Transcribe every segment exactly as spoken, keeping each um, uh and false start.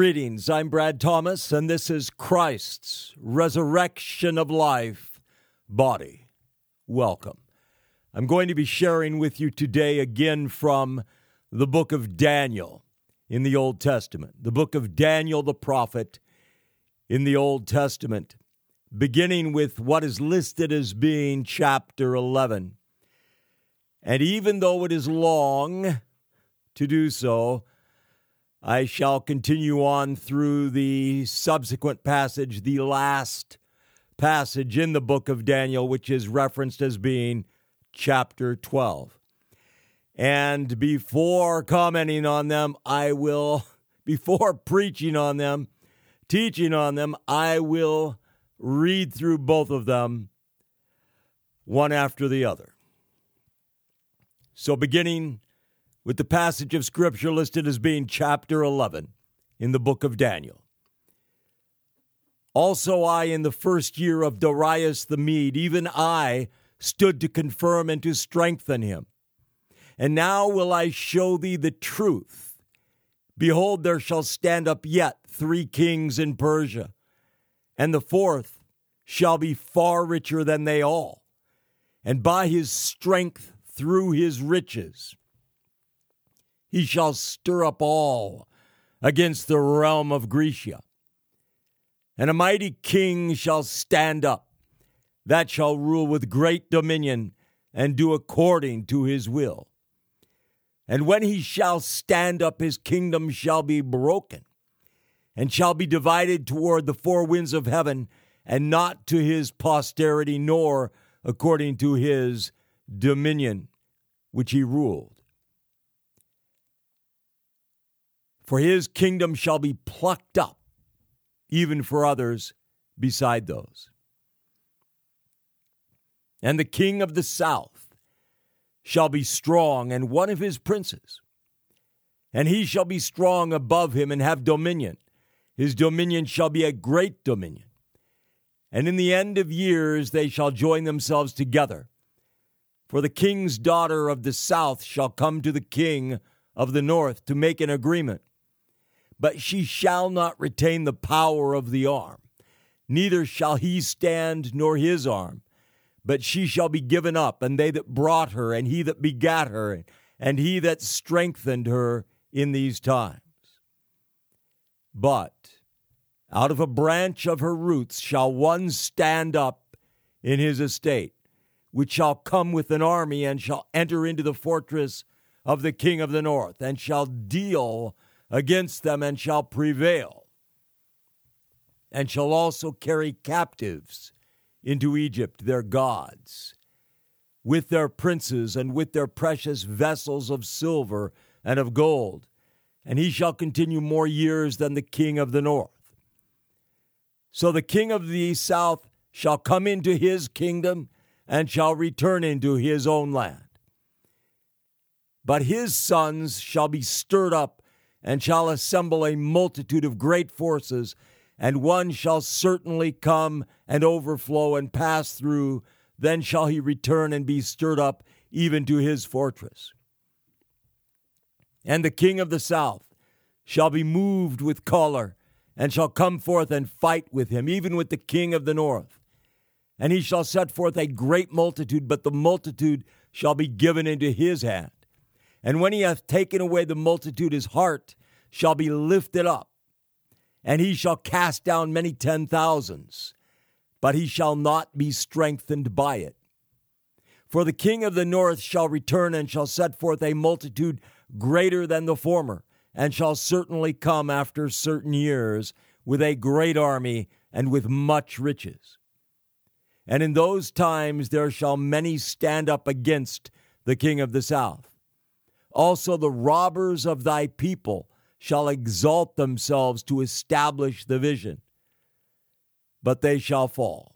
Greetings, I'm Brad Thomas, and this is Christ's Resurrection of Life Body. Welcome. I'm going to be sharing with you today again from the book of Daniel in the Old Testament, the book of Daniel the prophet in the Old Testament, beginning with what is listed as being chapter eleven. And even though it is long to do so, I shall continue on through the subsequent passage, the last passage in the book of Daniel, which is referenced as being chapter twelve. And before commenting on them, I will, before preaching on them, teaching on them, I will read through both of them, one after the other. So beginning with the passage of Scripture listed as being chapter eleven in the book of Daniel. Also I, in the first year of Darius the Mede, even I stood to confirm and to strengthen him. And now will I show thee the truth. Behold, there shall stand up yet three kings in Persia, and the fourth shall be far richer than they all, and by his strength through his riches he shall stir up all against the realm of Grecia. And a mighty king shall stand up, that shall rule with great dominion, and do according to his will. And when he shall stand up, his kingdom shall be broken, and shall be divided toward the four winds of heaven, and not to his posterity, nor according to his dominion, which he ruled. For his kingdom shall be plucked up, even for others beside those. And the king of the south shall be strong, and one of his princes. And he shall be strong above him, and have dominion. His dominion shall be a great dominion. And in the end of years they shall join themselves together. For the king's daughter of the south shall come to the king of the north to make an agreement. But she shall not retain the power of the arm, neither shall he stand nor his arm, but she shall be given up, and they that brought her, and he that begat her, and he that strengthened her in these times. But out of a branch of her roots shall one stand up in his estate, which shall come with an army, and shall enter into the fortress of the king of the north, and shall deal against them, and shall prevail, and shall also carry captives into Egypt their gods, with their princes, and with their precious vessels of silver and of gold, and he shall continue more years than the king of the north. So the king of the south shall come into his kingdom, and shall return into his own land. But his sons shall be stirred up, and shall assemble a multitude of great forces, and one shall certainly come and overflow and pass through. Then shall he return and be stirred up even to his fortress. And the king of the south shall be moved with choler, and shall come forth and fight with him, even with the king of the north. And he shall set forth a great multitude, but the multitude shall be given into his hand. And when he hath taken away the multitude, his heart shall be lifted up, and he shall cast down many ten thousands, but he shall not be strengthened by it. For the king of the north shall return, and shall set forth a multitude greater than the former, and shall certainly come after certain years with a great army and with much riches. And in those times there shall many stand up against the king of the south. Also the robbers of thy people shall exalt themselves to establish the vision, but they shall fall.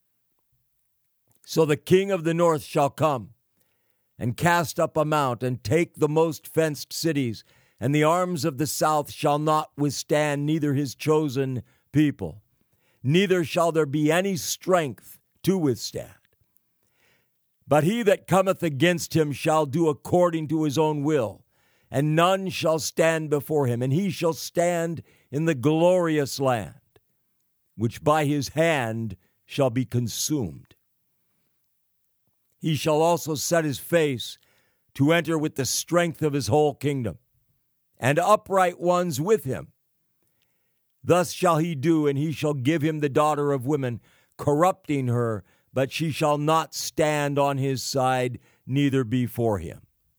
So the king of the north shall come, and cast up a mount, and take the most fenced cities, and the arms of the south shall not withstand neither his chosen people, neither shall there be any strength to withstand. But he that cometh against him shall do according to his own will, and none shall stand before him, and he shall stand in the glorious land, which by his hand shall be consumed. He shall also set his face to enter with the strength of his whole kingdom, and upright ones with him. Thus shall he do, and he shall give him the daughter of women, corrupting her, but she shall not stand on his side, neither before him.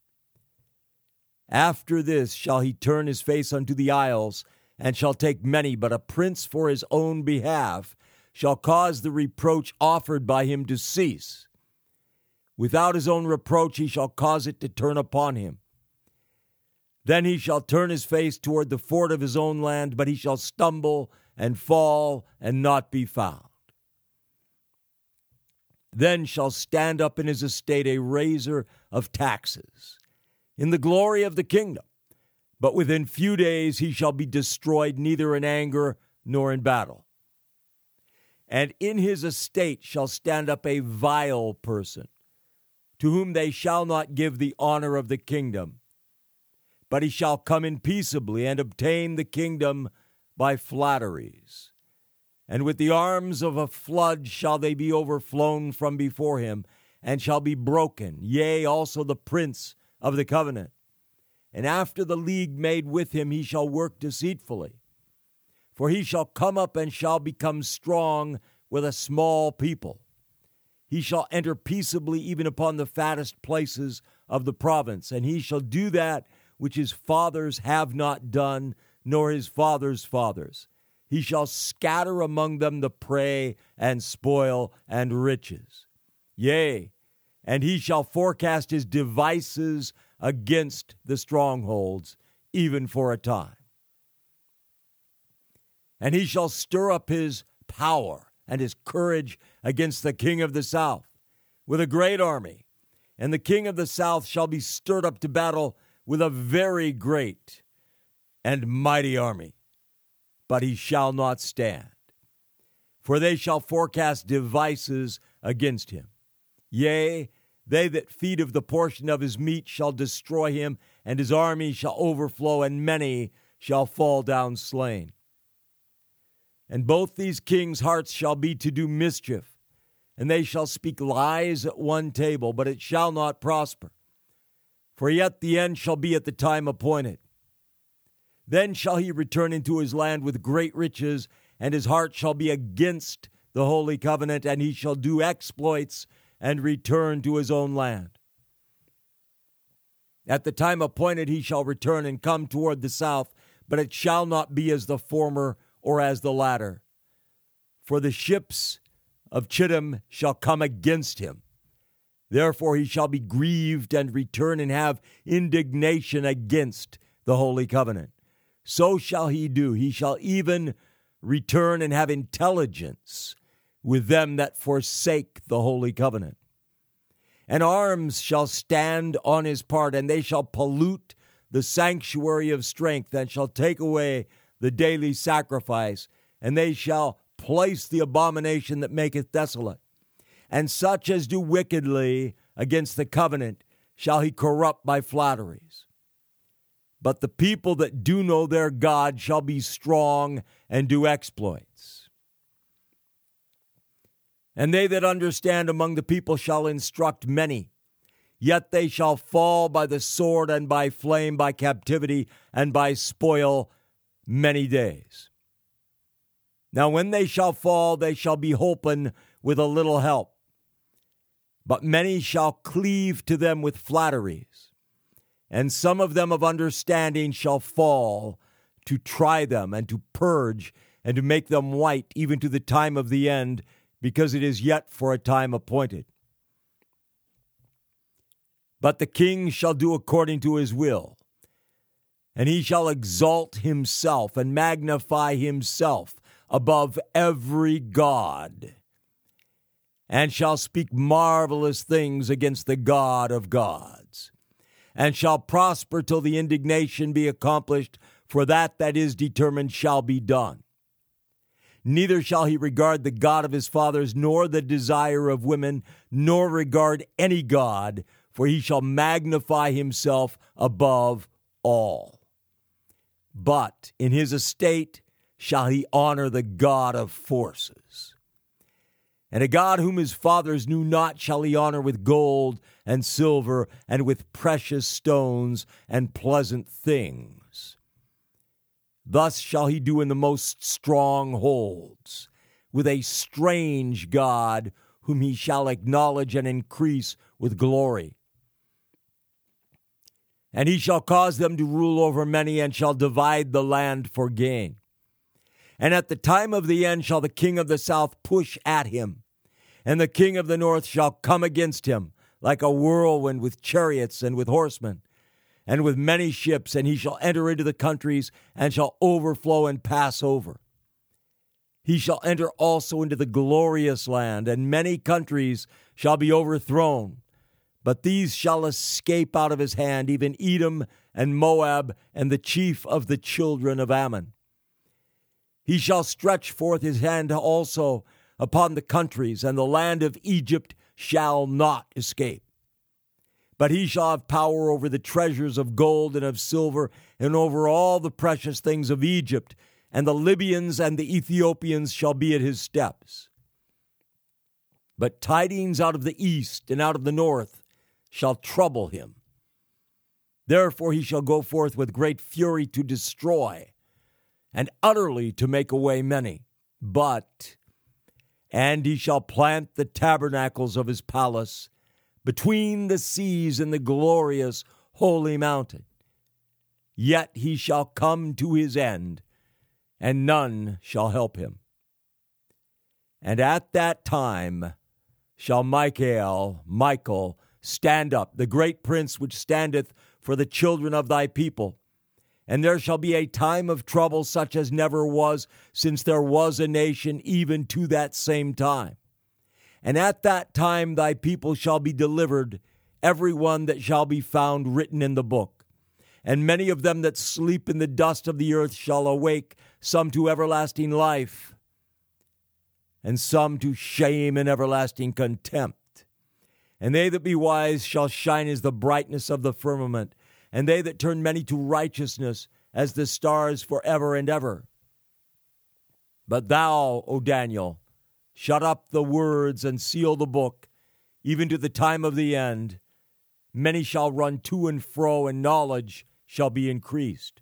After this shall he turn his face unto the isles, and shall take many, but a prince for his own behalf shall cause the reproach offered by him to cease. Without his own reproach he shall cause it to turn upon him. Then he shall turn his face toward the fort of his own land, but he shall stumble and fall and not be found. Then shall stand up in his estate a raiser of taxes, in the glory of the kingdom. But within few days he shall be destroyed, neither in anger nor in battle. And in his estate shall stand up a vile person, to whom they shall not give the honor of the kingdom, but he shall come in peaceably and obtain the kingdom by flatteries. And with the arms of a flood shall they be overflown from before him, and shall be broken, yea, also the prince of the covenant. And after the league made with him, he shall work deceitfully. For he shall come up and shall become strong with a small people. He shall enter peaceably even upon the fattest places of the province, and he shall do that which his fathers have not done, nor his fathers' fathers. He shall scatter among them the prey and spoil and riches. Yea, and he shall forecast his devices against the strongholds, even for a time. And he shall stir up his power and his courage against the king of the south with a great army. And the king of the south shall be stirred up to battle with a very great and mighty army, but he shall not stand. For they shall forecast devices against him. Yea, they that feed of the portion of his meat shall destroy him, and his army shall overflow, and many shall fall down slain. And both these kings' hearts shall be to do mischief, and they shall speak lies at one table, but it shall not prosper. For yet the end shall be at the time appointed. Then shall he return into his land with great riches, and his heart shall be against the holy covenant, and he shall do exploits and return to his own land. At the time appointed he shall return and come toward the south, but it shall not be as the former or as the latter. For the ships of Chittim shall come against him. Therefore he shall be grieved and return and have indignation against the holy covenant. So shall he do. He shall even return and have intelligence with them that forsake the holy covenant. And arms shall stand on his part, and they shall pollute the sanctuary of strength, and shall take away the daily sacrifice, and they shall place the abomination that maketh desolate. And such as do wickedly against the covenant shall he corrupt by flatteries. But the people that do know their God shall be strong and do exploits. And they that understand among the people shall instruct many. Yet they shall fall by the sword and by flame, by captivity and by spoil many days. Now when they shall fall, they shall be holpen with a little help. But many shall cleave to them with flatteries, and some of them of understanding shall fall to try them and to purge and to make them white even to the time of the end, because it is yet for a time appointed. But the king shall do according to his will, and he shall exalt himself and magnify himself above every god, and shall speak marvelous things against the God of gods, and shall prosper till the indignation be accomplished, for that that is determined shall be done. Neither shall he regard the God of his fathers, nor the desire of women, nor regard any god, for he shall magnify himself above all. but in his estate shall he honor the God of forces. And a God whom his fathers knew not shall he honor with gold and silver and with precious stones and pleasant things. Thus shall he do in the most strongholds, with a strange God whom he shall acknowledge and increase with glory. And he shall cause them to rule over many, and shall divide the land for gain. And at the time of the end shall the king of the south push at him, and the king of the north shall come against him like a whirlwind with chariots and with horsemen, and with many ships, and he shall enter into the countries, and shall overflow and pass over. He shall enter also into the glorious land, and many countries shall be overthrown. But these shall escape out of his hand, even Edom and Moab, and the chief of the children of Ammon. He shall stretch forth his hand also upon the countries, and the land of Egypt shall not escape. But he shall have power over the treasures of gold and of silver, and over all the precious things of Egypt, and the Libyans and the Ethiopians shall be at his steps. But tidings out of the east and out of the north shall trouble him. Therefore he shall go forth with great fury to destroy, and utterly to make away many. But, and he shall plant the tabernacles of his palace between the seas and the glorious holy mountain. Yet he shall come to his end, and none shall help him. And at that time shall Michael, Michael, stand up, the great prince which standeth for the children of thy people. And there shall be a time of trouble such as never was since there was a nation, even to that same time. And at that time thy people shall be delivered, every one that shall be found written in the book. And many of them that sleep in the dust of the earth shall awake, some to everlasting life, and some to shame and everlasting contempt. And they that be wise shall shine as the brightness of the firmament, and they that turn many to righteousness as the stars forever and ever. But thou, O Daniel, shut up the words and seal the book, even to the time of the end. Many shall run to and fro, and knowledge shall be increased.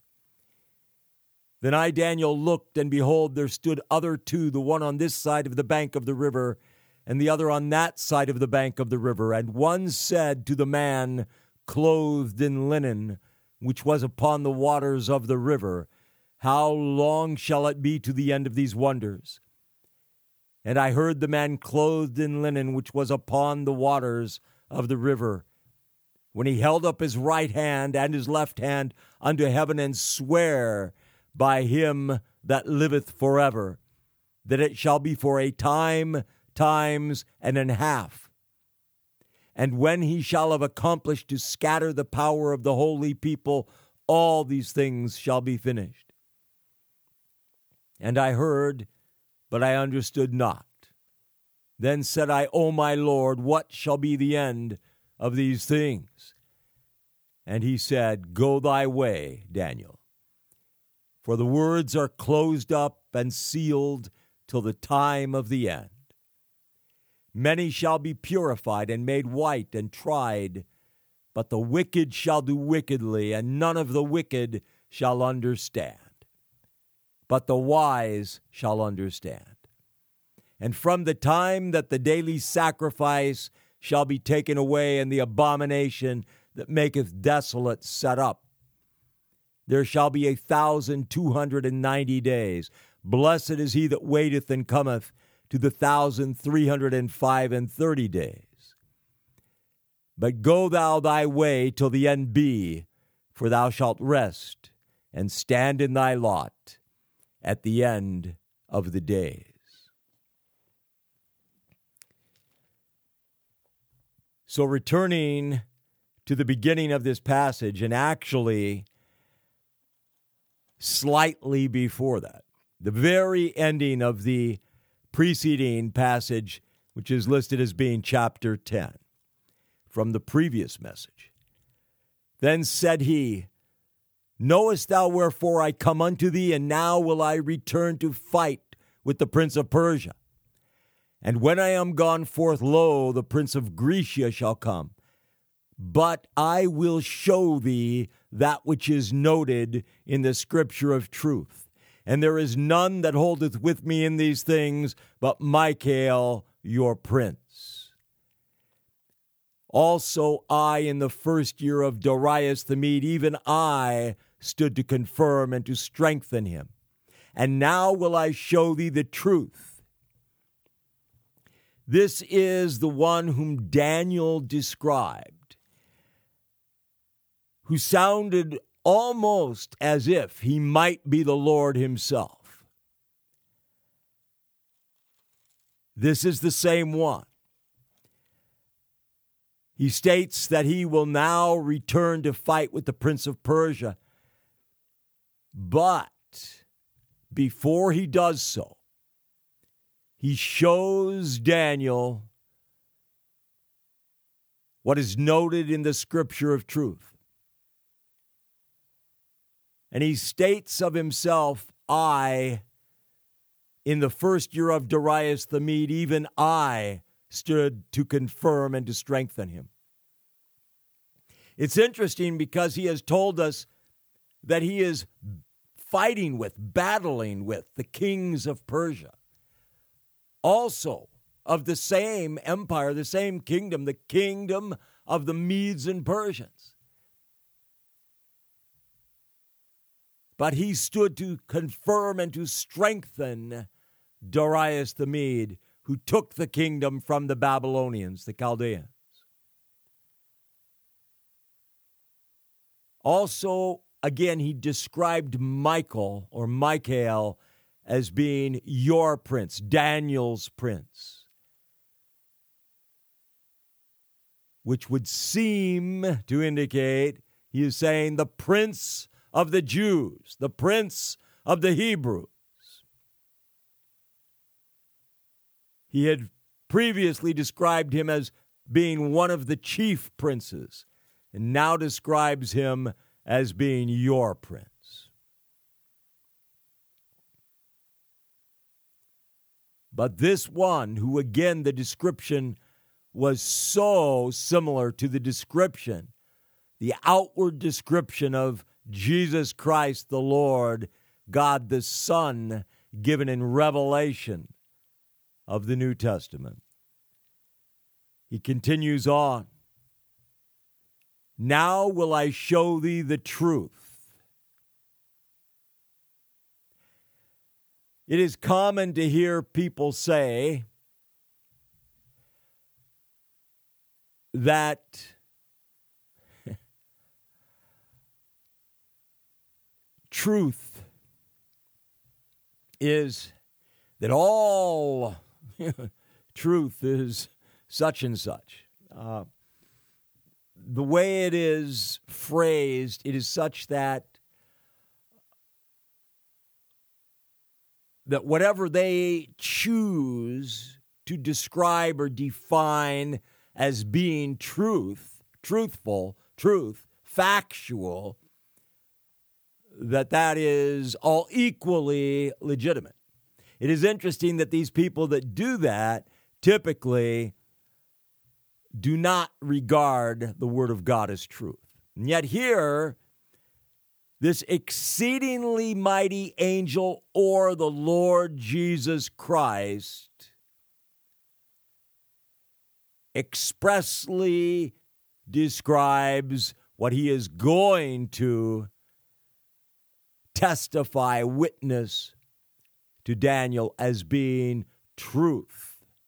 Then I, Daniel, looked, and behold, there stood other two, the one on this side of the bank of the river, and the other on that side of the bank of the river. And one said to the man clothed in linen, which was upon the waters of the river, How long shall it be to the end of these wonders? And I heard the man clothed in linen, which was upon the waters of the river, when he held up his right hand and his left hand unto heaven, and swear by him that liveth forever, that it shall be for a time, times, and an half. And when he shall have accomplished to scatter the power of the holy people, all these things shall be finished. And I heard, but I understood not. Then said I, O my Lord, what shall be the end of these things? And he said, Go thy way, Daniel, for the words are closed up and sealed till the time of the end. Many shall be purified and made white and tried, but the wicked shall do wickedly, and none of the wicked shall understand. But the wise shall understand. And from the time that the daily sacrifice shall be taken away, and the abomination that maketh desolate set up, there shall be a thousand two hundred and ninety days. Blessed is he that waiteth and cometh to the thousand three hundred and five and thirty days. But go thou thy way till the end be, for thou shalt rest and stand in thy lot at the end of the days. So returning to the beginning of this passage, and actually slightly before that, the very ending of the preceding passage, which is listed as being chapter ten, from the previous message. Then said he, Knowest thou wherefore I come unto thee, and now will I return to fight with the prince of Persia? And when I am gone forth, lo, the prince of Grecia shall come. But I will show thee that which is noted in the scripture of truth. And there is none that holdeth with me in these things, but Michael your prince. Also I, in the first year of Darius the Mede, even I stood to confirm and to strengthen him. And now will I show thee the truth. This is the one whom Daniel described, who sounded almost as if he might be the Lord himself. This is the same one. He states that he will now return to fight with the prince of Persia. But before he does so, he shows Daniel what is noted in the scripture of truth. And he states of himself, I, in the first year of Darius the Mede, even I stood to confirm and to strengthen him. It's interesting because he has told us that he is fighting with, battling with the kings of Persia. Also of the same empire, the same kingdom, the kingdom of the Medes and Persians. But he stood to confirm and to strengthen Darius the Mede, who took the kingdom from the Babylonians, the Chaldeans. Also, again, he described Michael or Michael as being your prince, Daniel's prince, which would seem to indicate he is saying the prince of the Jews, the prince of the Hebrews. He had previously described him as being one of the chief princes, and now describes him as being your prince. But this one, who again the description was so similar to the description, the outward description of Jesus Christ the Lord, God the Son, given in Revelation of the New Testament. He continues on. Now will I show thee the truth. It is common to hear people say that truth is that all truth is such and such. Uh, the way it is phrased, it is such that that whatever they choose to describe or define as being truth, truthful, truth, factual, that that is all equally legitimate. It is interesting that these people that do that typically do not regard the Word of God as truth. And yet here, this exceedingly mighty angel, or the Lord Jesus Christ, expressly describes what he is going to testify, witness to Daniel as being truth.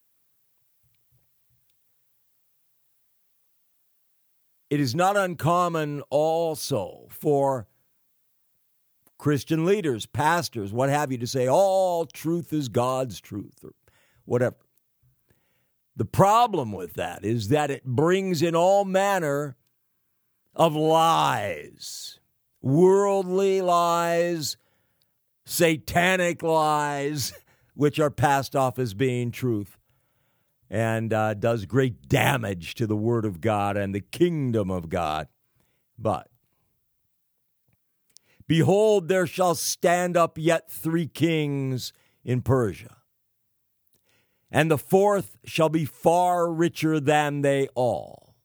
It is not uncommon also for Christian leaders, pastors, what have you, to say all truth is God's truth or whatever. The problem with that is that it brings in all manner of lies, worldly lies, satanic lies, which are passed off as being truth, and uh, does great damage to the Word of God and the kingdom of God. But Behold, there shall stand up yet three kings in Persia, and the fourth shall be far richer than they all.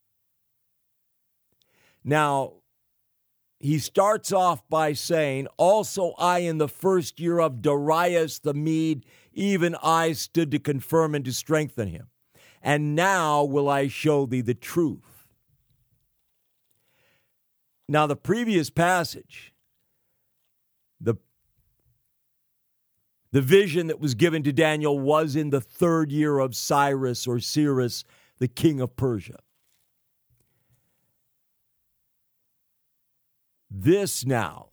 Now, he starts off by saying, also I in the first year of Darius the Mede, even I stood to confirm and to strengthen him. And now will I show thee the truth. Now the previous passage, the, the vision that was given to Daniel was in the third year of Cyrus or Cyrus, the king of Persia. This now,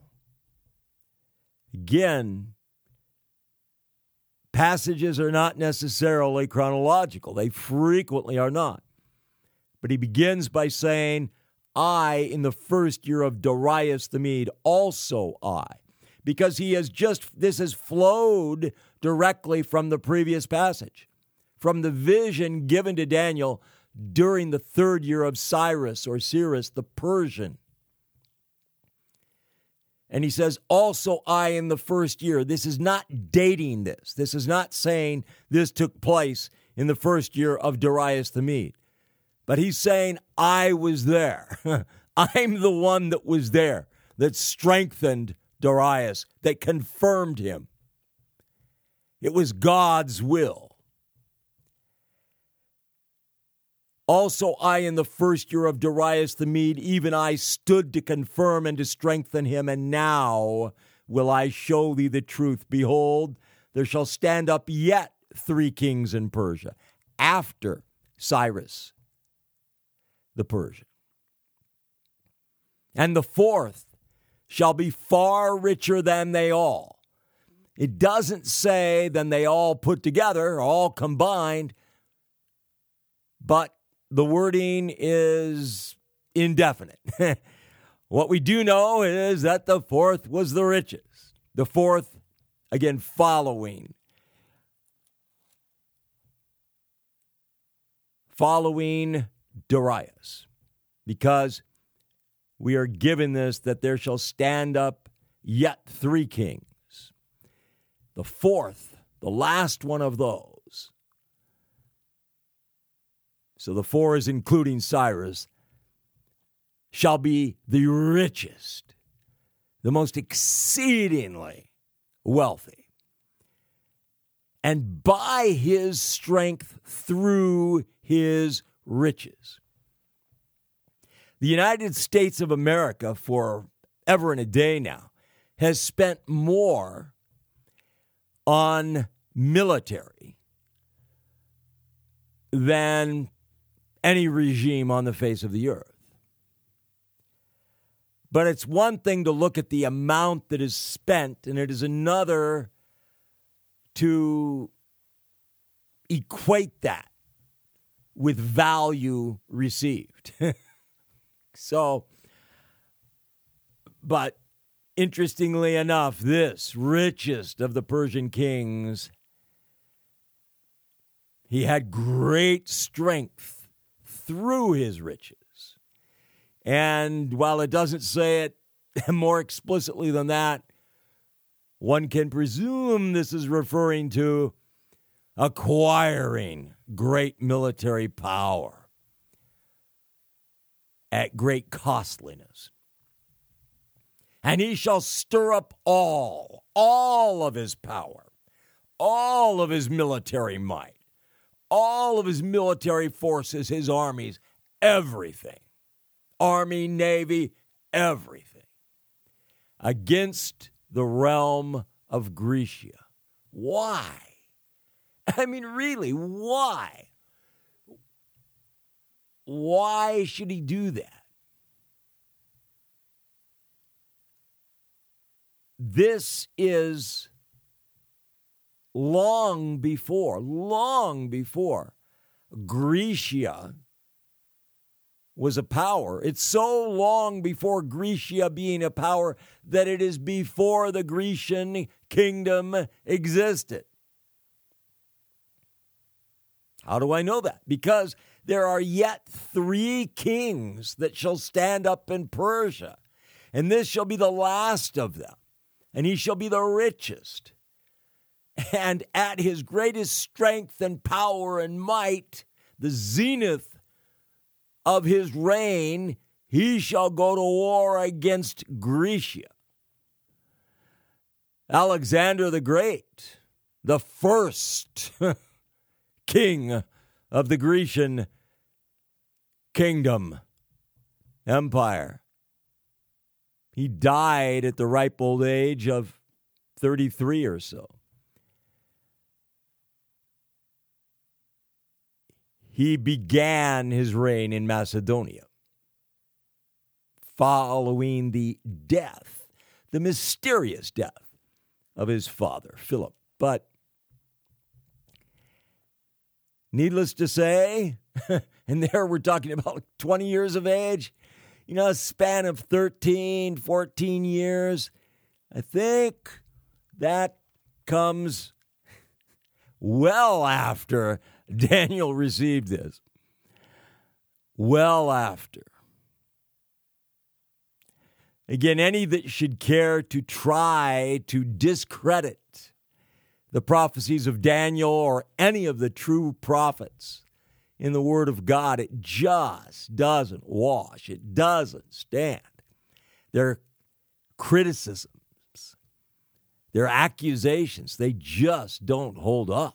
again, passages are not necessarily chronological. They frequently are not. But he begins by saying, I, in the first year of Darius the Mede, also I. Because he has just, this has flowed directly from the previous passage, from the vision given to Daniel during the third year of Cyrus or Cyrus the Persian. And he says, also I in the first year. This is not dating this. This is not saying this took place in the first year of Darius the Mede. But he's saying, I was there. I'm the one that was there, that strengthened Darius, that confirmed him. It was God's will. Also I in the first year of Darius the Mede, even I stood to confirm and to strengthen him, and now will I show thee the truth. Behold, there shall stand up yet three kings in Persia, after Cyrus the Persian. And the fourth shall be far richer than they all. It doesn't say than they all put together, all combined, but the wording is indefinite. What we do know is that the fourth was the richest. The fourth, again, following. Following Darius. Because we are given this, that there shall stand up yet three kings. The fourth, the last one of those. So the four is including Cyrus, shall be the richest, the most exceedingly wealthy. And by his strength through his riches. The United States of America, for ever and a day now, has spent more on military than any regime on the face of the earth. But it's one thing to look at the amount that is spent, and it is another to equate that with value received. So, but interestingly enough, this richest of the Persian kings, he had great strength through his riches. And while it doesn't say it more explicitly than that, one can presume this is referring to acquiring great military power at great costliness. And he shall stir up all, all of his power, all of his military might, all of his military forces, his armies, everything. Army, Navy, everything. Against the realm of Grecia. Why? I mean, really, why? Why should he do that? This is long before, long before Grecia was a power. It's so long before Grecia being a power that it is before the Grecian kingdom existed. How do I know that? Because there are yet three kings that shall stand up in Persia. and this shall be the last of them, and he shall be the richest. And at his greatest strength and power and might, the zenith of his reign, he shall go to war against Grecia. Alexander the Great, the first king of the Grecian kingdom, empire. He died at the ripe old age of thirty-three or so. He began his reign in Macedonia following the death, the mysterious death of his father, Philip. But needless to say, and there we're talking about twenty years of age, you know, a span of thirteen, fourteen years. I think that comes well after Daniel received this. Well after. Again, any that should care to try to discredit the prophecies of Daniel or any of the true prophets in the Word of God, it just doesn't wash. It doesn't stand. Their criticisms, their accusations, they just don't hold up.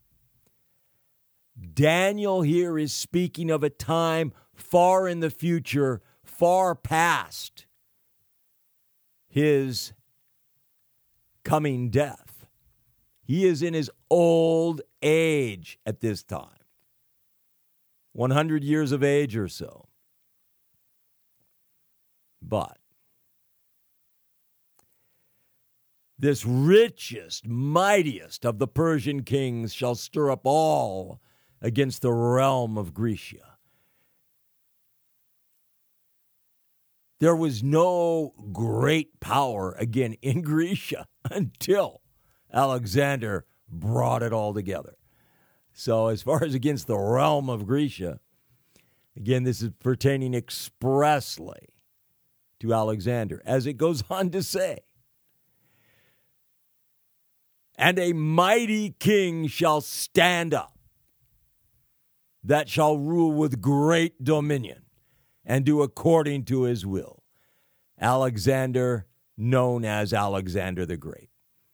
Daniel here is speaking of a time far in the future, far past his coming death. He is in his old age at this time, one hundred years of age or so. But this richest, mightiest of the Persian kings shall stir up all against the realm of Grecia. There was no great power, again, in Grecia until Alexander brought it all together. So as far as against the realm of Grecia, again, this is pertaining expressly to Alexander, as it goes on to say, and a mighty king shall stand up, that shall rule with great dominion and do according to his will. Alexander, known as Alexander the Great.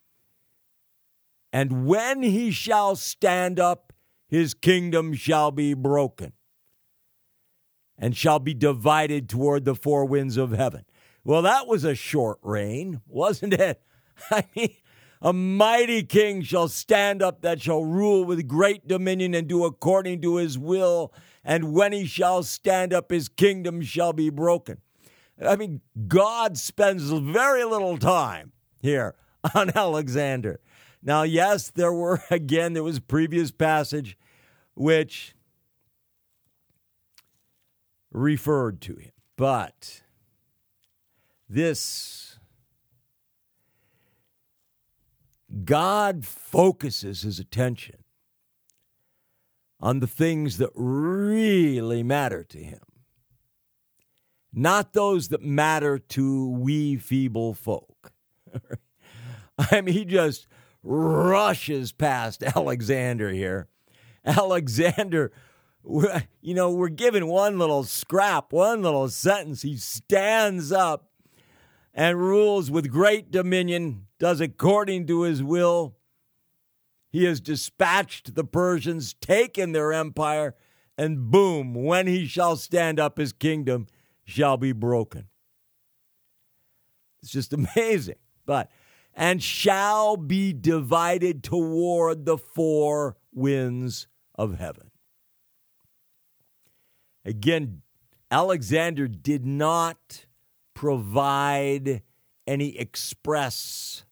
And when he shall stand up, his kingdom shall be broken and shall be divided toward the four winds of heaven. Well, that was a short reign, wasn't it? I mean, a mighty king shall stand up that shall rule with great dominion and do according to his will. And when he shall stand up, his kingdom shall be broken. I mean, God spends very little time here on Alexander. Now, yes, there were, again, there was a previous passage which referred to him. But this, God focuses his attention on the things that really matter to him, not those that matter to we feeble folk. I mean, he just rushes past Alexander here. Alexander, you know, we're given one little scrap, one little sentence. He stands up and rules with great dominion, does according to his will. He has dispatched the Persians, taken their empire, and boom, when he shall stand up, his kingdom shall be broken. It's just amazing. But, and shall be divided toward the four winds of heaven. Again, Alexander did not provide any express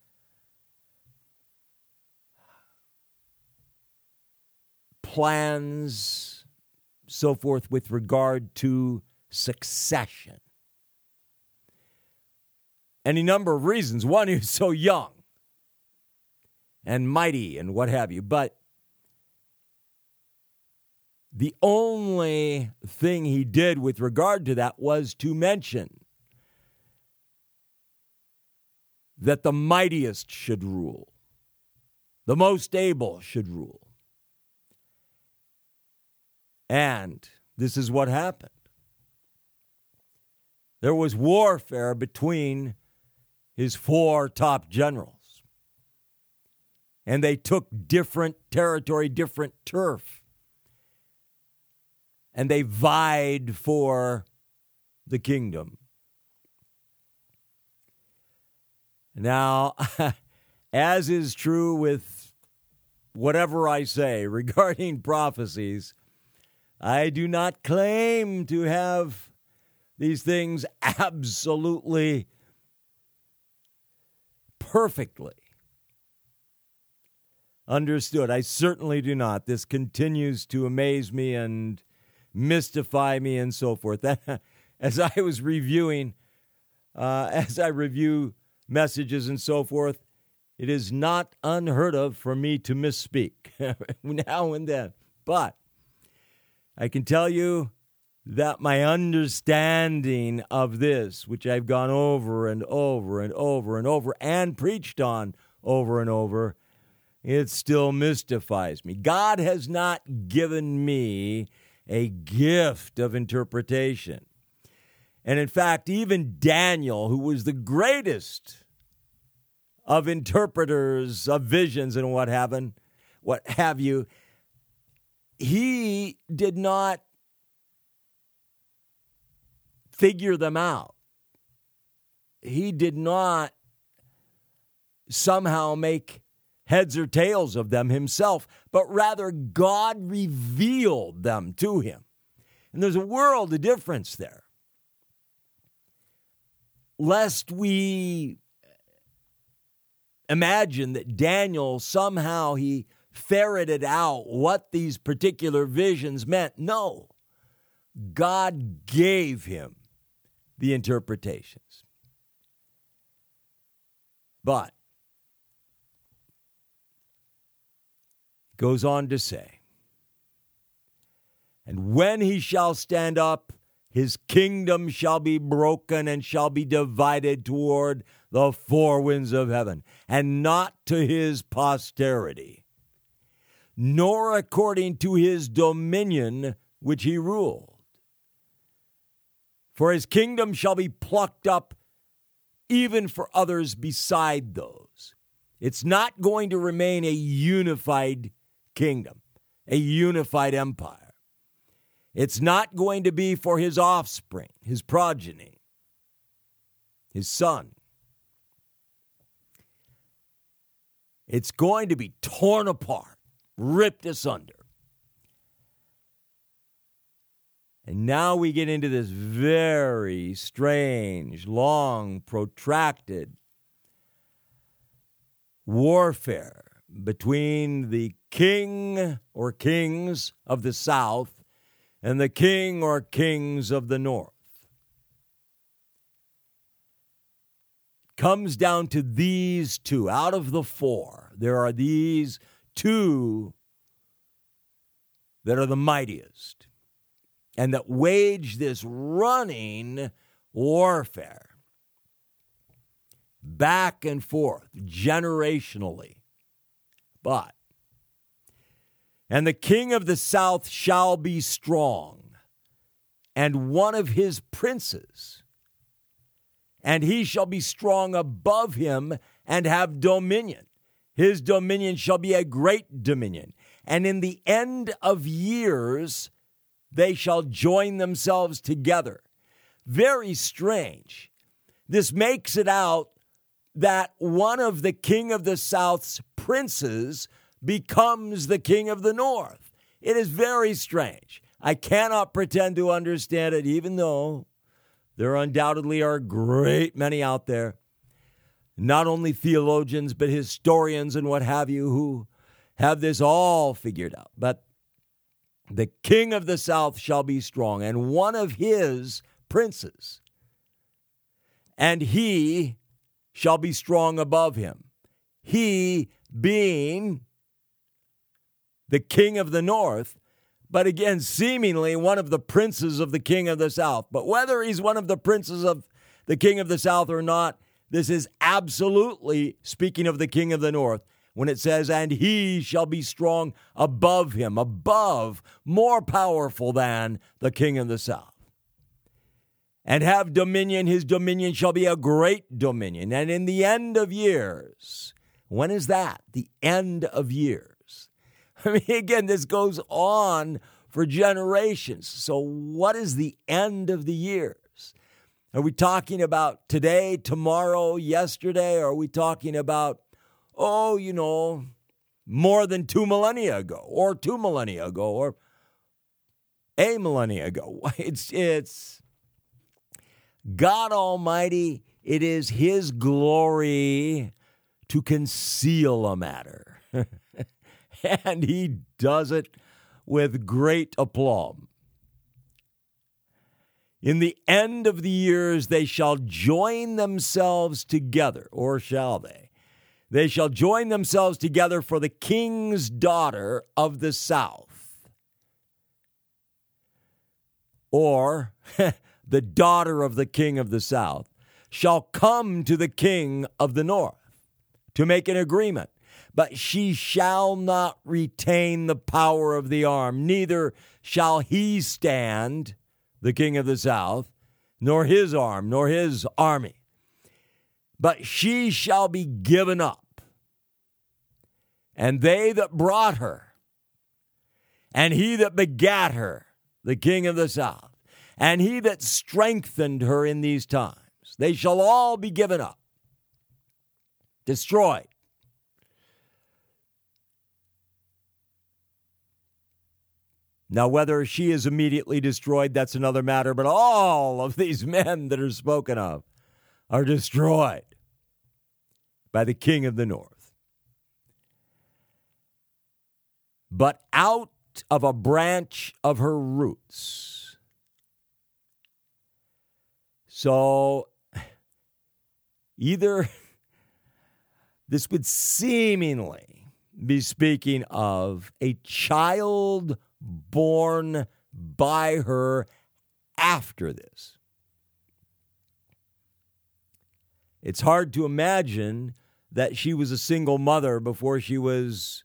plans, so forth, with regard to succession. Any number of reasons. One, he was so young and mighty and what have you. But the only thing he did with regard to that was to mention that the mightiest should rule, the most able should rule. And this is what happened. There was warfare between his four top generals. And they took different territory, different turf. And they vied for the kingdom. Now, as is true with whatever I say regarding prophecies, I do not claim to have these things absolutely perfectly understood. I certainly do not. This continues to amaze me and mystify me and so forth. As I was reviewing, uh, as I review messages and so forth, it is not unheard of for me to misspeak now and then. But I can tell you that my understanding of this, which I've gone over and over and over and over and preached on over and over, it still mystifies me. God has not given me a gift of interpretation. And in fact, even Daniel, who was the greatest of interpreters of visions and what have, what have you, he did not figure them out. He did not somehow make heads or tails of them himself, but rather God revealed them to him. And there's a world of difference there. Lest we imagine that Daniel somehow he ferreted out what these particular visions meant. No, God gave him the interpretations. But it goes on to say, and when he shall stand up, his kingdom shall be broken and shall be divided toward the four winds of heaven, and not to his posterity, nor according to his dominion which he ruled. For his kingdom shall be plucked up even for others beside those. It's not going to remain a unified kingdom, a unified empire. It's not going to be for his offspring, his progeny, his son. It's going to be torn apart, ripped asunder. And now we get into this very strange, long, protracted warfare between the king or kings of the south and the king or kings of the north. Comes down to these two. Out of the four, there are these two that are the mightiest and that wage this running warfare back and forth generationally. But and the king of the south shall be strong, and one of his princes, and he shall be strong above him and have dominion. His dominion shall be a great dominion. And in the end of years, they shall join themselves together. Very strange. This makes it out that one of the king of the south's princes becomes the king of the north. It is very strange. I cannot pretend to understand it, even though there undoubtedly are a great many out there, not only theologians, but historians and what have you, who have this all figured out. But the king of the south shall be strong, and one of his princes, and he shall be strong above him. He being the king of the north, but again, seemingly one of the princes of the king of the south. But whether he's one of the princes of the king of the south or not, This is absolutely speaking of the king of the north when it says, and he shall be strong above him, above, more powerful than the king of the south. And have dominion, his dominion shall be a great dominion. And in the end of years, when is that? The end of years. I mean, again, this goes on for generations. So what is the end of the years? Are we talking about today, tomorrow, yesterday? Or are we talking about, oh, you know, more than two millennia ago, or two millennia ago, or a millennia ago? It's, it's God Almighty. It is his glory to conceal a matter. And he does it with great aplomb. In the end of the years, they shall join themselves together, or shall they? They shall join themselves together for the king's daughter of the south. Or the daughter of the king of the south shall come to the king of the north to make an agreement. But she shall not retain the power of the arm, neither shall he stand, the king of the south, nor his arm, nor his army. But she shall be given up, and they that brought her, and he that begat her, the king of the south, and he that strengthened her in these times, they shall all be given up, destroyed. Now, whether she is immediately destroyed, that's another matter, but all of these men that are spoken of are destroyed by the king of the north. But out of a branch of her roots. So, either this would seemingly be speaking of a child born by her after this. It's hard to imagine that she was a single mother before she was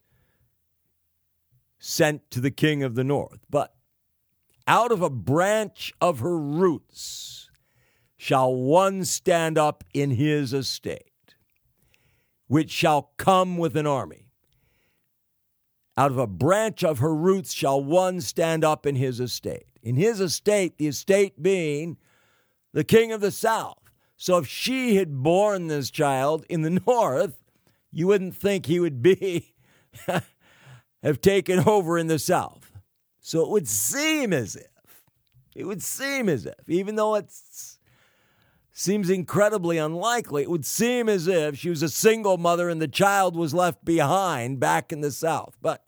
sent to the king of the north. But out of a branch of her roots shall one stand up in his estate, which shall come with an army. Out of a branch of her roots shall one stand up in his estate. In his estate, the estate being the king of the south. So if she had borne this child in the north, you wouldn't think he would be, have taken over in the south. So it would seem as if, it would seem as if, even though it seems incredibly unlikely, it would seem as if she was a single mother and the child was left behind back in the south. But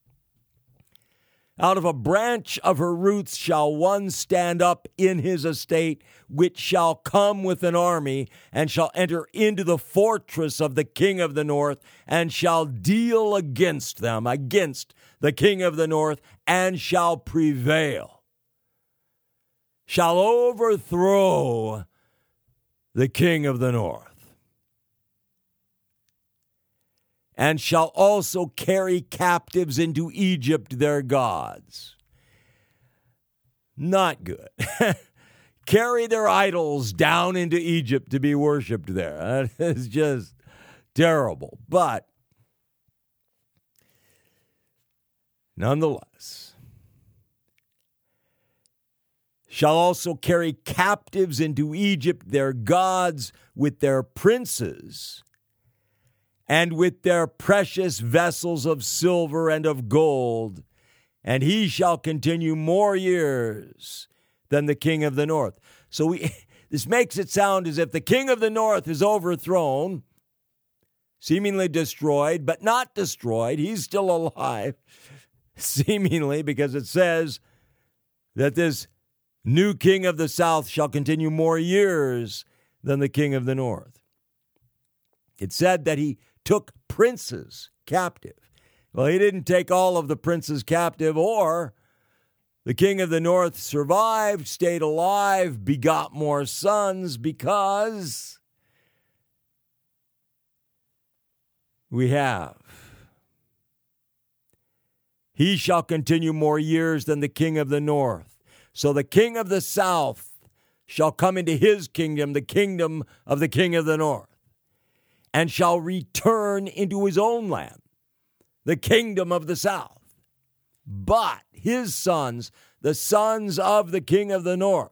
out of a branch of her roots shall one stand up in his estate, which shall come with an army, and shall enter into the fortress of the king of the north, and shall deal against them, against the king of the north, and shall prevail, shall overthrow the king of the north, and shall also carry captives into Egypt their gods. Not good. Carry their idols down into Egypt to be worshipped there. That is just terrible. But nonetheless, shall also carry captives into Egypt their gods with their princes, and with their precious vessels of silver and of gold, and he shall continue more years than the king of the north. So we, this makes it sound as if the king of the north is overthrown, seemingly destroyed, but not destroyed. He's still alive, seemingly, because it says that this new king of the south shall continue more years than the king of the north. It said that he took princes captive. Well, he didn't take all of the princes captive, or the king of the north survived, stayed alive, begot more sons, because we have, he shall continue more years than the king of the north. So the king of the south shall come into his kingdom, the kingdom of the king of the north, and shall return into his own land, the kingdom of the south. But his sons, the sons of the king of the north,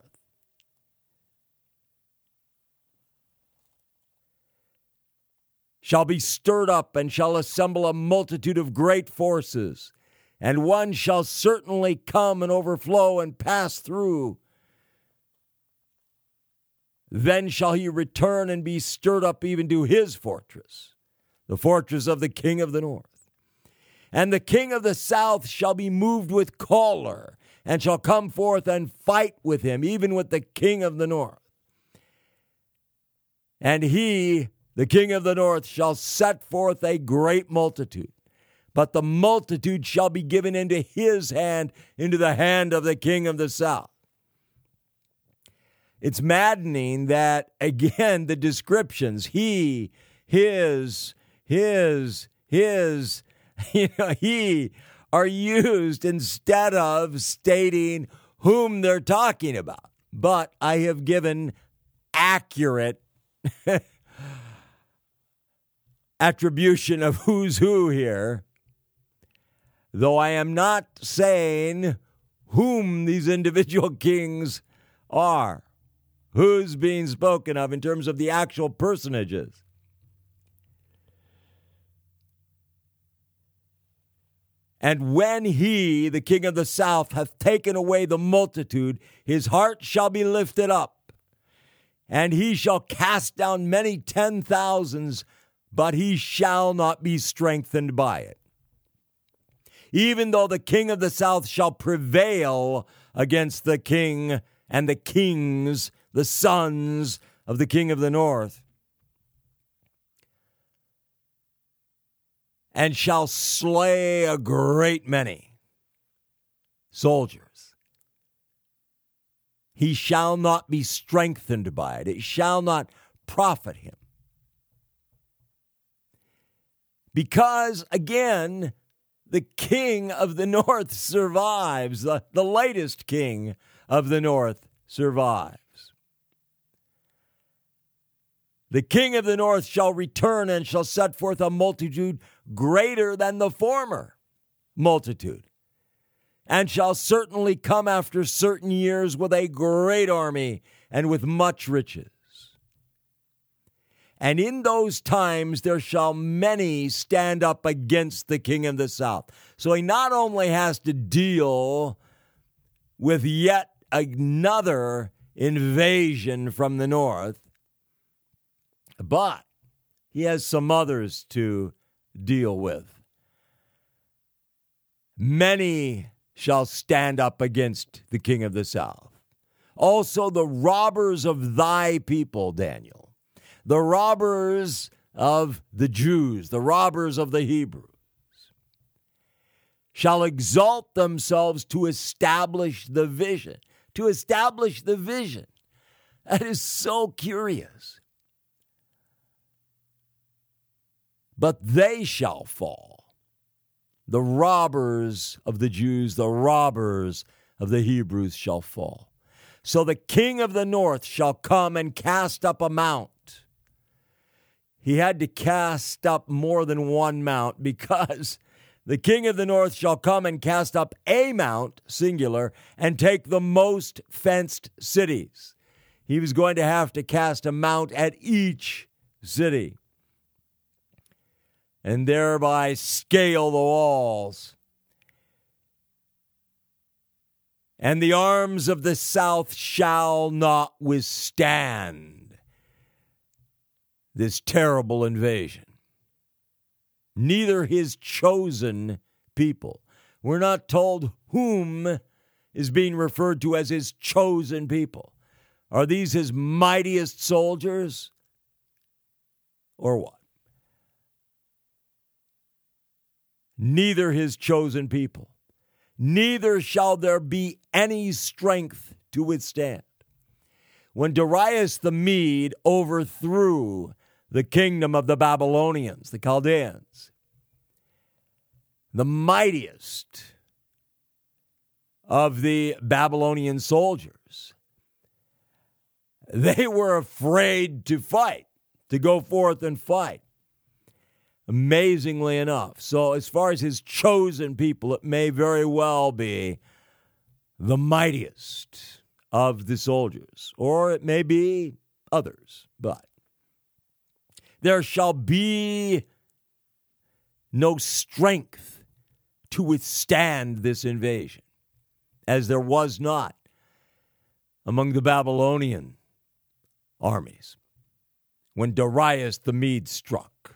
shall be stirred up and shall assemble a multitude of great forces, and one shall certainly come and overflow and pass through. Then shall he return and be stirred up even to his fortress, the fortress of the king of the north. And the king of the south shall be moved with choler, and shall come forth and fight with him, even with the king of the north. And he, the king of the north, shall set forth a great multitude, but the multitude shall be given into his hand, into the hand of the king of the south. It's maddening that, again, the descriptions, he, his, his, his, you know, he, are used instead of stating whom they're talking about. But I have given accurate attribution of who's who here, though I am not saying whom these individual kings are, who's being spoken of in terms of the actual personages. And when he, the king of the south, hath taken away the multitude, his heart shall be lifted up, and he shall cast down many ten thousands, but he shall not be strengthened by it. Even though the king of the south shall prevail against the king and the kings, the sons of the king of the north, and shall slay a great many soldiers, he shall not be strengthened by it. It shall not profit him. Because, again, the king of the north survives. The, the latest king of the north survives. The king of the north shall return and shall set forth a multitude greater than the former multitude, and shall certainly come after certain years with a great army and with much riches. And in those times there shall many stand up against the king of the south. So he not only has to deal with yet another invasion from the north, but he has some others to deal with. Many shall stand up against the king of the south. Also the robbers of thy people, Daniel. The robbers of the Jews, the robbers of the Hebrews, shall exalt themselves to establish the vision. To establish the vision. That is so curious. But they shall fall. The robbers of the Jews, the robbers of the Hebrews shall fall. So the king of the north shall come and cast up a mount. He had to cast up more than one mount because the king of the north shall come and cast up a mount, singular, and take the most fenced cities. He was going to have to cast a mount at each city and thereby scale the walls. And the arms of the south shall not withstand this terrible invasion. Neither his chosen people. We're not told whom is being referred to as his chosen people. Are these his mightiest soldiers? Or what? Neither his chosen people. Neither shall there be any strength to withstand. When Darius the Mede overthrew the kingdom of the Babylonians, the Chaldeans, the mightiest of the Babylonian soldiers. They were afraid to fight, to go forth and fight, amazingly enough. So as far as his chosen people, it may very well be the mightiest of the soldiers, or it may be others, but there shall be no strength to withstand this invasion, as there was not among the Babylonian armies when Darius the Mede struck.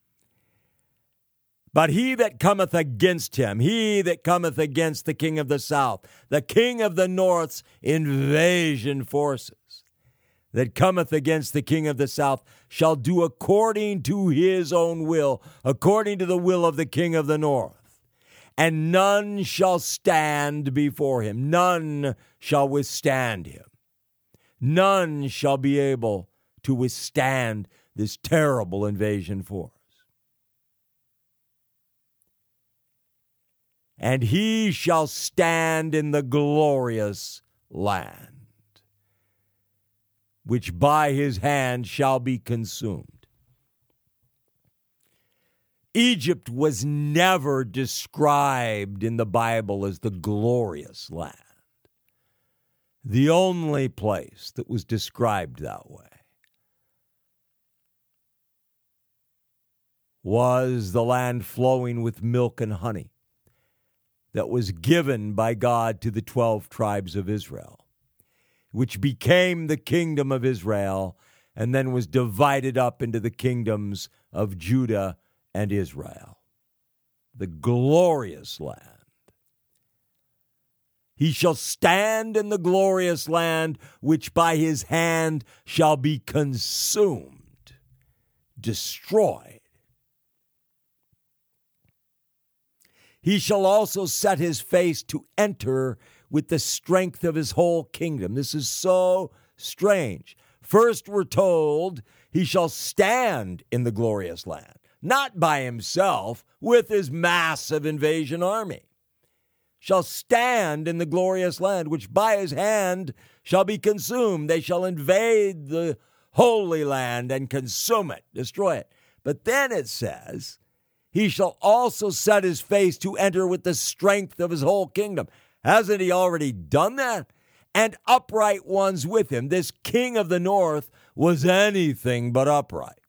But he that cometh against him, he that cometh against the king of the south, the king of the north's invasion forces, that cometh against the king of the south, shall do according to his own will, according to the will of the king of the north. And none shall stand before him, none shall withstand him. None shall be able to withstand this terrible invasion force. And he shall stand in the glorious land, which by his hand shall be consumed. Egypt was never described in the Bible as the glorious land. The only place that was described that way was the land flowing with milk and honey that was given by God to the twelve tribes of Israel, which became the kingdom of Israel and then was divided up into the kingdoms of Judah and Israel. The glorious land. He shall stand in the glorious land, which by his hand shall be consumed, destroyed. He shall also set his face to enter with the strength of his whole kingdom. This is so strange. First, we're told he shall stand in the glorious land, not by himself, with his massive invasion army. Shall stand in the glorious land, which by his hand shall be consumed. They shall invade the holy land and consume it, destroy it. But then it says, he shall also set his face to enter with the strength of his whole kingdom. Hasn't he already done that? And upright ones with him. This king of the north was anything but upright.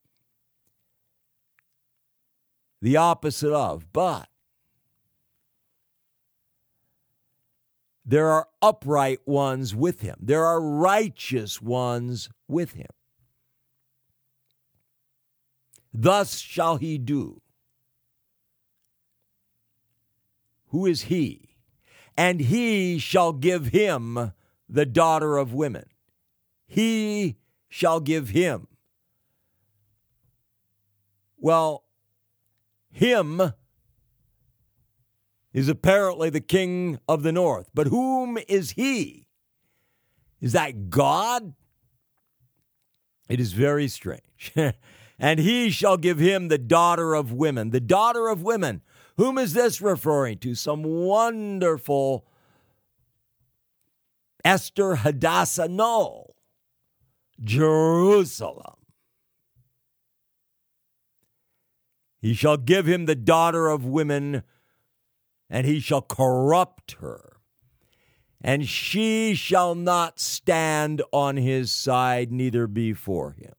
The opposite of, but there are upright ones with him. There are righteous ones with him. Thus shall he do. Who is he? And he shall give him the daughter of women. He shall give him. Well, him is apparently the king of the north. But whom is he? Is that God? It is very strange. And he shall give him the daughter of women. The daughter of women. Whom is this referring to? Some wonderful Esther Hadassah? No. Jerusalem. He shall give him the daughter of women, and he shall corrupt her, and she shall not stand on his side, neither before him.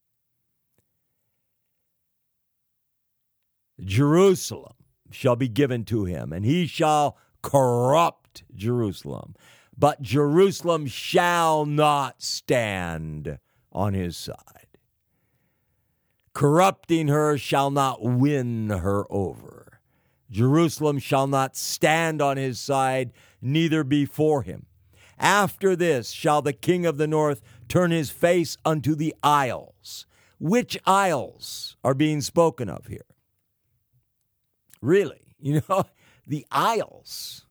Jerusalem shall be given to him, and he shall corrupt Jerusalem. But Jerusalem shall not stand on his side. Corrupting her shall not win her over. Jerusalem shall not stand on his side, neither before him. After this shall the king of the north turn his face unto the isles. Which isles are being spoken of here? Really, you know, the isles.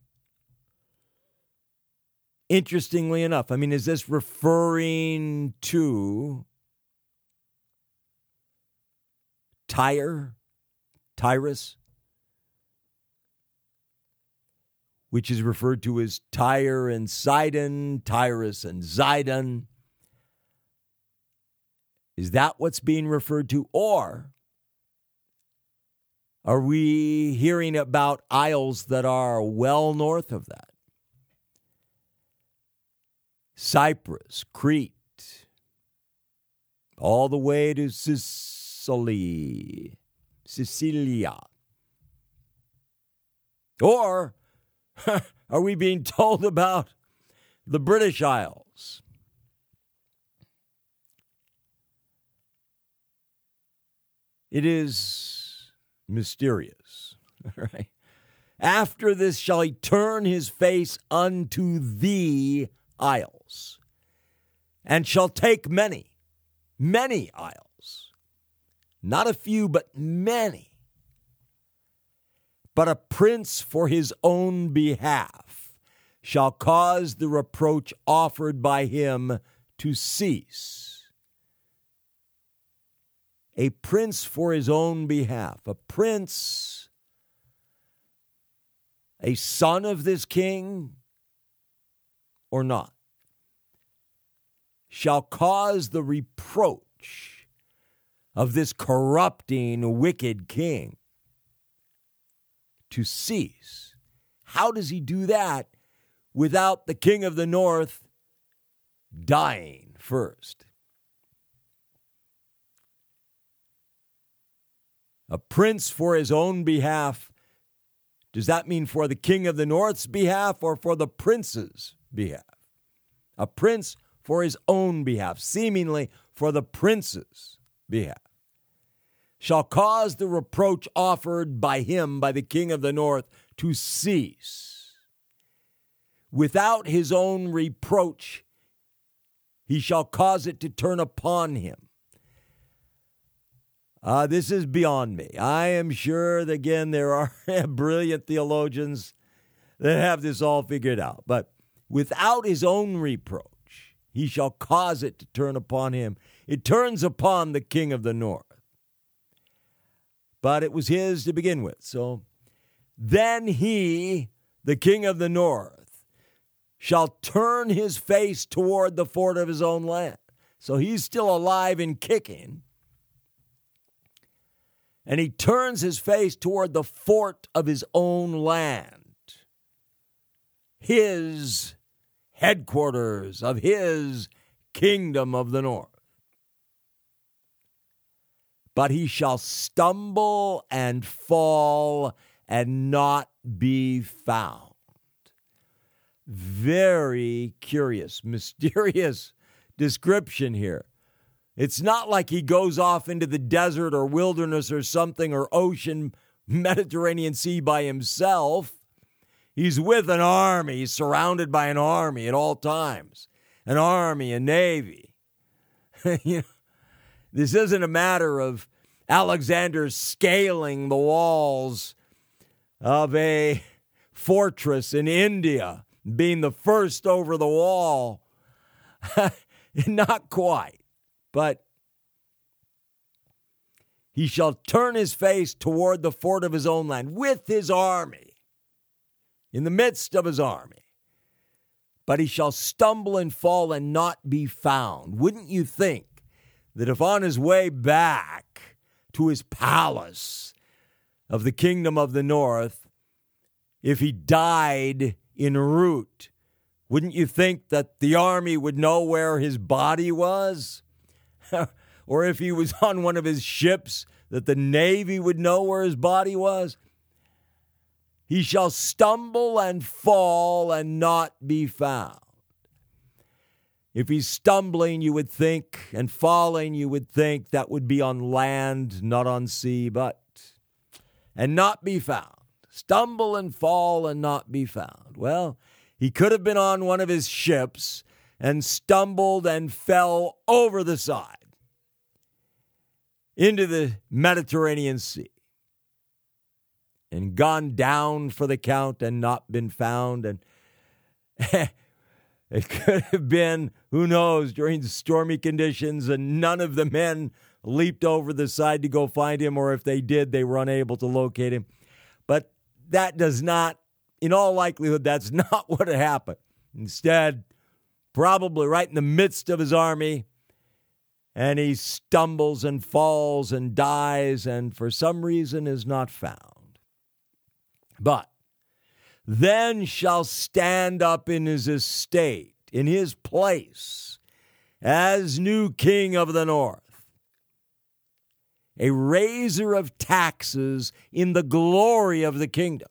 Interestingly enough, I mean, is this referring to Tyre, Tyrus, which is referred to as Tyre and Sidon, Tyrus and Zidon. Is that what's being referred to? Or are we hearing about isles that are well north of that? Cyprus, Crete, all the way to Sicily, Sicilia. Or are we being told about the British Isles? It is mysterious, right? After this shall he turn his face unto the isles, and shall take many, many isles, not a few, but many. But a prince for his own behalf shall cause the reproach offered by him to cease. A prince for his own behalf. A prince, a son of this king, or not, shall cause the reproach of this corrupting, wicked king to cease. How does he do that without the king of the north dying first? A prince for his own behalf. Does that mean for the king of the north's behalf or for the prince's behalf? A prince for his own behalf, seemingly for the prince's behalf, shall cause the reproach offered by him, by the king of the north, to cease. Without his own reproach, he shall cause it to turn upon him. Uh, this is beyond me. I am sure that, again, there are brilliant theologians that have this all figured out. But without his own reproach, he shall cause it to turn upon him. It turns upon the king of the north. But it was his to begin with. So then he, the king of the north, shall turn his face toward the fort of his own land. So he's still alive and kicking. And he turns his face toward the fort of his own land, his headquarters of his kingdom of the north. But he shall stumble and fall and not be found. Very curious, mysterious description here. It's not like he goes off into the desert or wilderness or something, or ocean, Mediterranean Sea by himself. He's with an army. He's surrounded by an army at all times. An army, a navy. You know, this isn't a matter of Alexander scaling the walls of a fortress in India, being the first over the wall. Not quite. But he shall turn his face toward the fort of his own land with his army, in the midst of his army. But he shall stumble and fall and not be found. Wouldn't you think that if on his way back to his palace of the kingdom of the north, if he died en route, wouldn't you think that the army would know where his body was? Or if he was on one of his ships, that the Navy would know where his body was? He shall stumble and fall and not be found. If he's stumbling, you would think, and falling, you would think that would be on land, not on sea, but, and not be found. Stumble and fall and not be found. Well, he could have been on one of his ships and stumbled and fell over the side into the Mediterranean Sea and gone down for the count and not been found. And It could have been, who knows, during stormy conditions, and none of the men leaped over the side to go find him, or if they did, they were unable to locate him. But that does not, in all likelihood, that's not what happened. Instead, probably right in the midst of his army, and he stumbles and falls and dies, and for some reason is not found. But then shall stand up in his estate, in his place, as new king of the north, a raiser of taxes in the glory of the kingdom.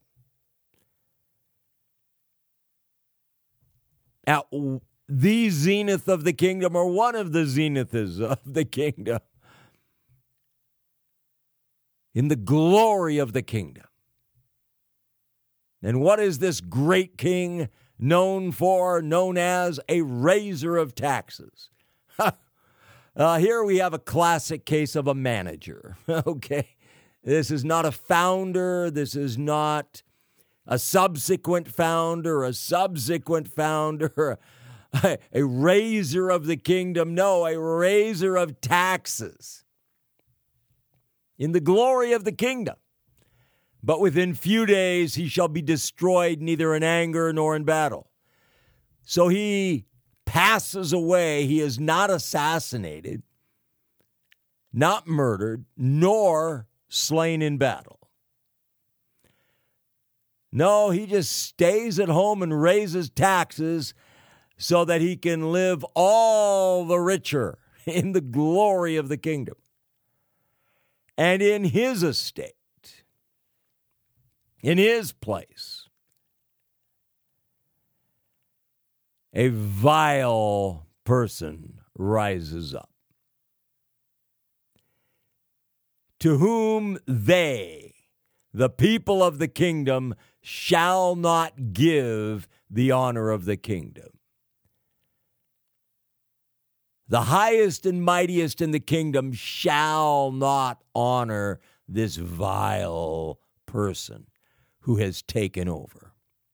Now, the zenith of the kingdom, or one of the zeniths of the kingdom, in the glory of the kingdom. And what is this great king known for, known as a raiser of taxes? uh, here we have a classic case of a manager, okay? This is not a founder. This is not a subsequent founder, a subsequent founder, a, a raiser of the kingdom. No, a raiser of taxes in the glory of the kingdom. But within few days he shall be destroyed, neither in anger nor in battle. So he passes away. He is not assassinated, not murdered, nor slain in battle. No, he just stays at home and raises taxes so that he can live all the richer in the glory of the kingdom. And in his estate, in his place, a vile person rises up, to whom they, the people of the kingdom, shall not give the honor of the kingdom. The highest and mightiest in the kingdom shall not honor this vile person who has taken over.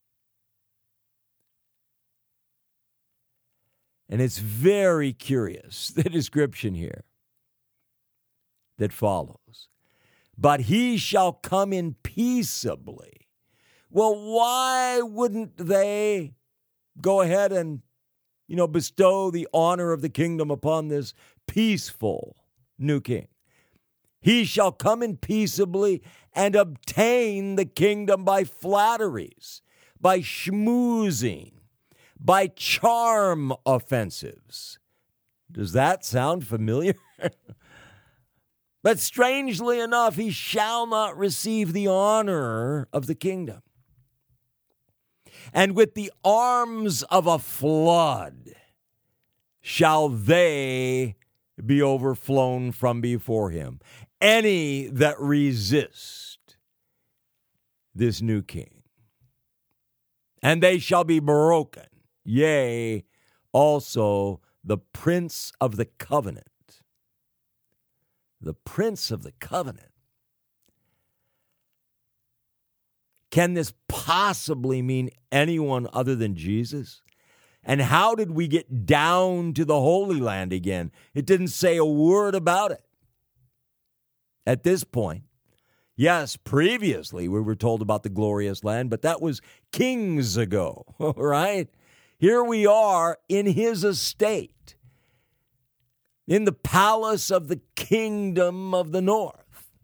And it's very curious, the description here that follows. But he shall come in peaceably. Well, why wouldn't they go ahead and, you know, bestow the honor of the kingdom upon this peaceful new king? He shall come in peaceably and obtain the kingdom by flatteries, by schmoozing, by charm offensives. Does that sound familiar? But strangely enough, he shall not receive the honor of the kingdom. And with the arms of a flood shall they be overflown from before him. Any that resist this new king. And they shall be broken, yea, also the prince of the covenant. The prince of the covenant. Can this possibly mean anyone other than Jesus? And how did we get down to the Holy Land again? It didn't say a word about it at this point. Yes, previously we were told about the glorious land, but that was kings ago, right? Here we are in his estate, in the palace of the kingdom of the north.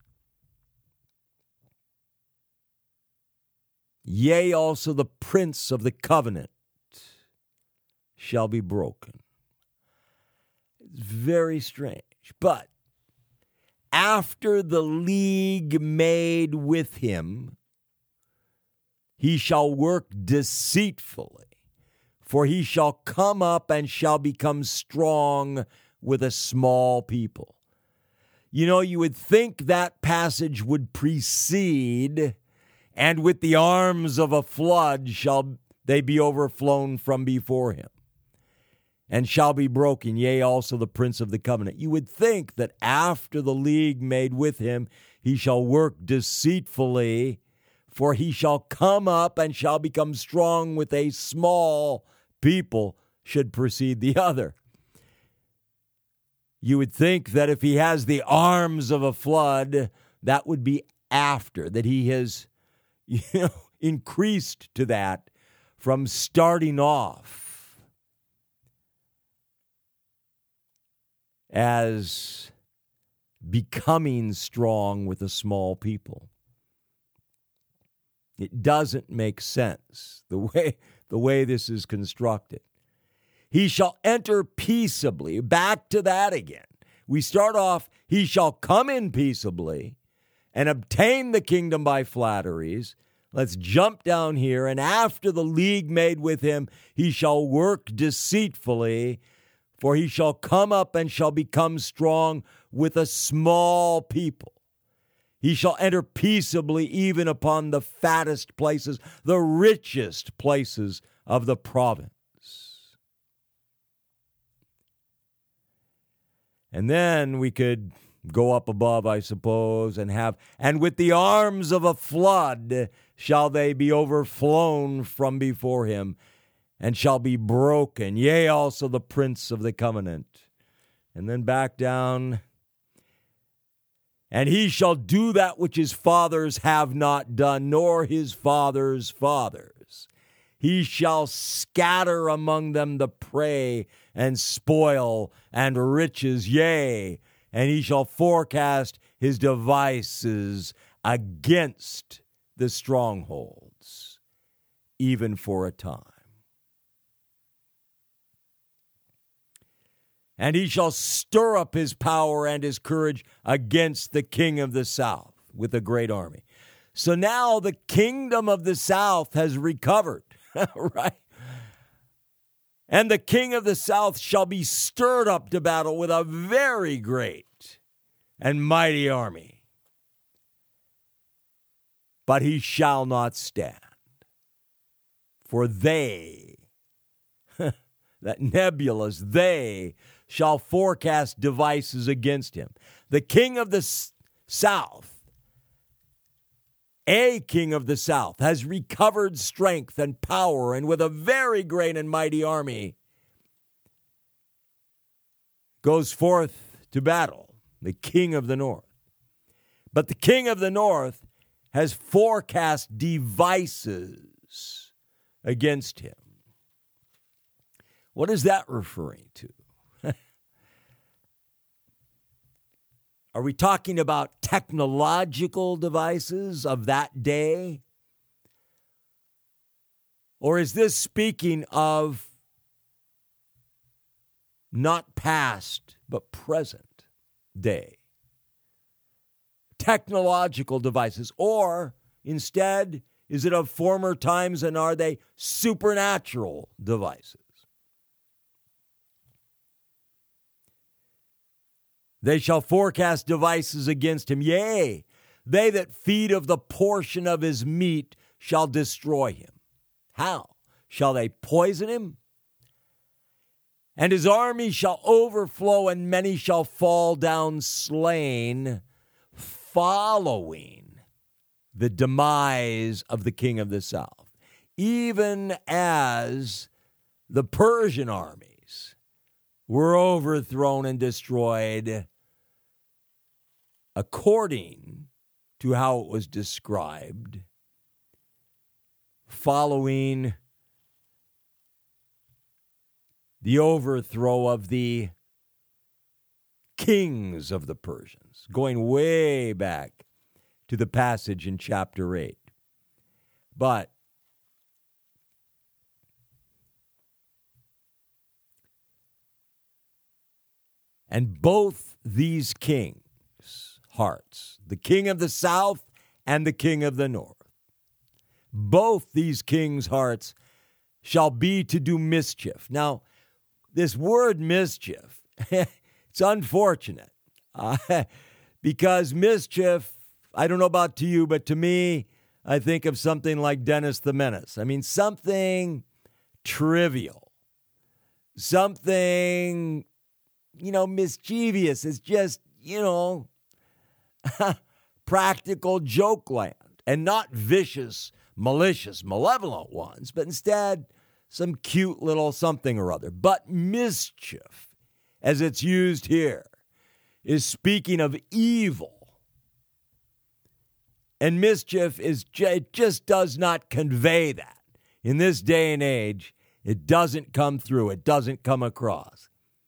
Yea, also the prince of the covenant shall be broken. It's very strange. But after the league made with him, he shall work deceitfully, for he shall come up and shall become strong with a small people. You know, you would think that passage would precede, and with the arms of a flood shall they be overflown from before him, and shall be broken, yea, also the prince of the covenant. You would think that after the league made with him, he shall work deceitfully, for he shall come up and shall become strong with a small people. should precede the other. You would think that if he has the arms of a flood, that would be after, that he has, you know, increased to that from starting off as becoming strong with a small people. It doesn't make sense the way the way this is constructed. He shall enter peaceably. Back to that again. We start off, he shall come in peaceably and obtain the kingdom by flatteries. Let's jump down here. And after the league made with him, he shall work deceitfully, for he shall come up and shall become strong with a small people. He shall enter peaceably even upon the fattest places, the richest places of the province. And then we could go up above, I suppose, and have, and with the arms of a flood shall they be overflown from before him, and shall be broken, yea, also the prince of the covenant. And then back down, and he shall do that which his fathers have not done, nor his fathers' fathers. He shall scatter among them the prey and spoil and riches, yea, and he shall forecast his devices against the strongholds, even for a time. And he shall stir up his power and his courage against the king of the south with a great army. So now the kingdom of the south has recovered, right? And the king of the south shall be stirred up to battle with a very great and mighty army. But he shall not stand. For they, that nebulous, they shall forecast devices against him. The king of the s- south, a king of the south, has recovered strength and power, and with a very great and mighty army goes forth to battle, the king of the north. But the king of the north has forecast devices against him. What is that referring to? Are we talking about technological devices of that day? Or is this speaking of not past, but present day? Technological devices. Or instead, is it of former times, and are they supernatural devices? They shall forecast devices against him. Yea, they that feed of the portion of his meat shall destroy him. How? Shall they poison him? And his army shall overflow, and many shall fall down slain, following the demise of the king of the south, even as the Persian armies were overthrown and destroyed according to how it was described, following the overthrow of the kings of the Persians, going way back to the passage in chapter eight. But and both these kings' hearts, the king of the south and the king of the north, both these kings' hearts shall be to do mischief. Now, this word mischief, it's unfortunate uh, because mischief, I don't know about to you, but to me, I think of something like Dennis the Menace. I mean, something trivial, something, you know, mischievous. It's just, you know, practical joke land, and not vicious, malicious, malevolent ones, but instead some cute little something or other. But mischief, as it's used here, is speaking of evil. And mischief is it just does not convey that. In this day and age, it doesn't come through. It doesn't come across.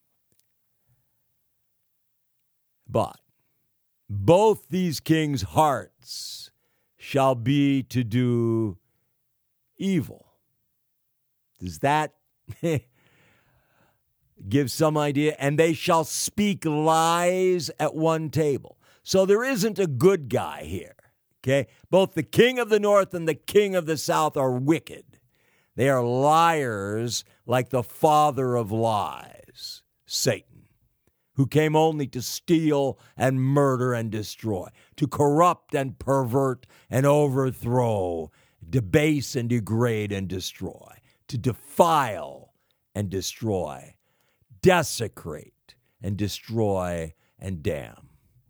But both these kings' hearts shall be to do evil. Does that give some idea? And they shall speak lies at one table. So there isn't a good guy here. Okay? Both the king of the north and the king of the south are wicked. They are liars like the father of lies, Satan, who came only to steal and murder and destroy, to corrupt and pervert and overthrow, debase and degrade and destroy, to defile and destroy, desecrate and destroy and damn.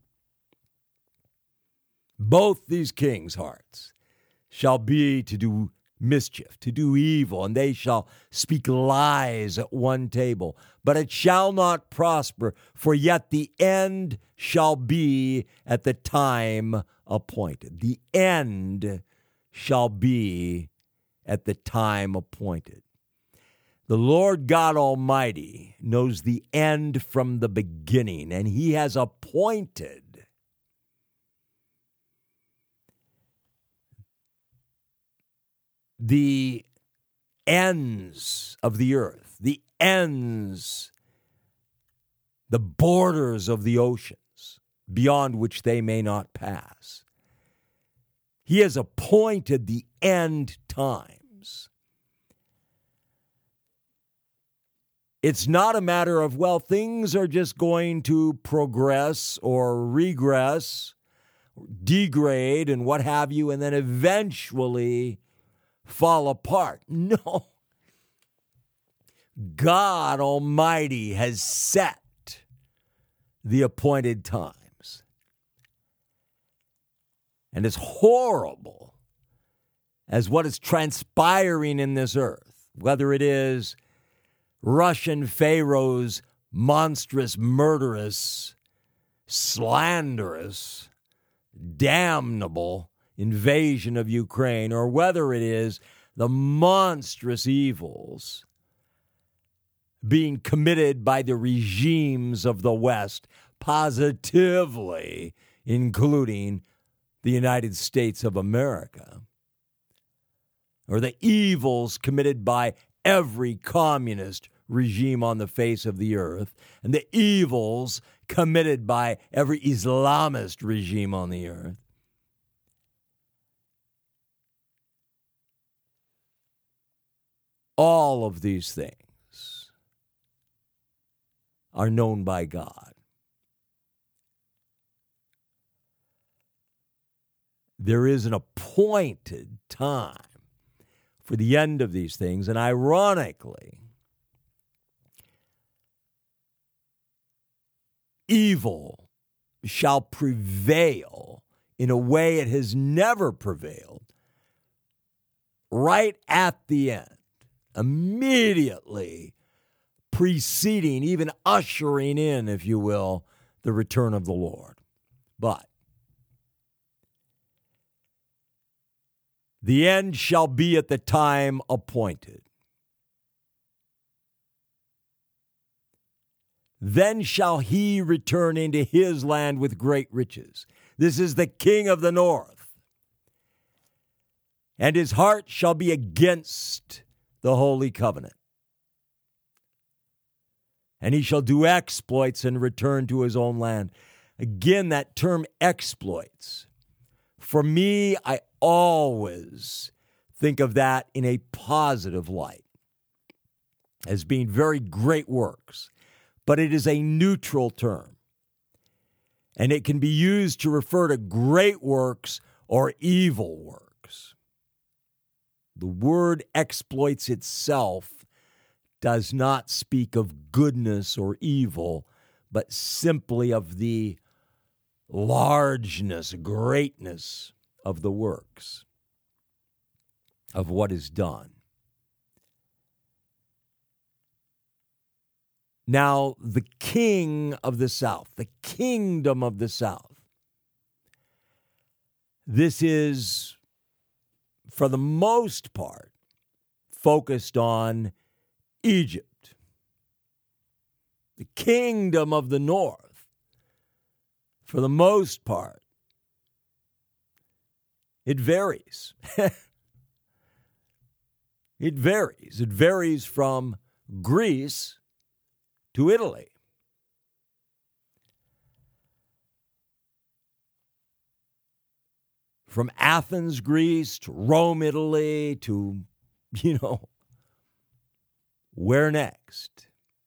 Both these kings' hearts shall be to do mischief, to do evil, and they shall speak lies at one table. But it shall not prosper, for yet the end shall be at the time appointed. The end shall be at the time appointed. The Lord God Almighty knows the end from the beginning, and he has appointed the ends of the earth, the ends, the borders of the oceans, beyond which they may not pass. He has appointed the end times. It's not a matter of, well, things are just going to progress or regress, degrade and what have you, and then eventually fall apart. No. God Almighty has set the appointed times. And as horrible as what is transpiring in this earth, whether it is Russian Pharaoh's monstrous, murderous, slanderous, damnable invasion of Ukraine, or whether it is the monstrous evils being committed by the regimes of the West, positively including the United States of America, or the evils committed by every communist regime on the face of the earth, and the evils committed by every Islamist regime on the earth. All of these things are known by God. There is an appointed time for the end of these things, and ironically, evil shall prevail in a way it has never prevailed right at the end. Immediately preceding, even ushering in, if you will, the return of the Lord. But the end shall be at the time appointed. Then shall he return into his land with great riches. This is the king of the north. And his heart shall be against the holy covenant. And he shall do exploits and return to his own land. Again, that term exploits. For me, I always think of that in a positive light, as being very great works. But it is a neutral term. And it can be used to refer to great works or evil works. The word exploits itself does not speak of goodness or evil, but simply of the largeness, greatness of the works, of what is done. Now, the king of the south, the kingdom of the south, this is, for the most part, focused on Egypt. The kingdom of the north, for the most part, it varies. It varies. It varies from Greece to Italy. From Athens, Greece, to Rome, Italy, to, you know, where next?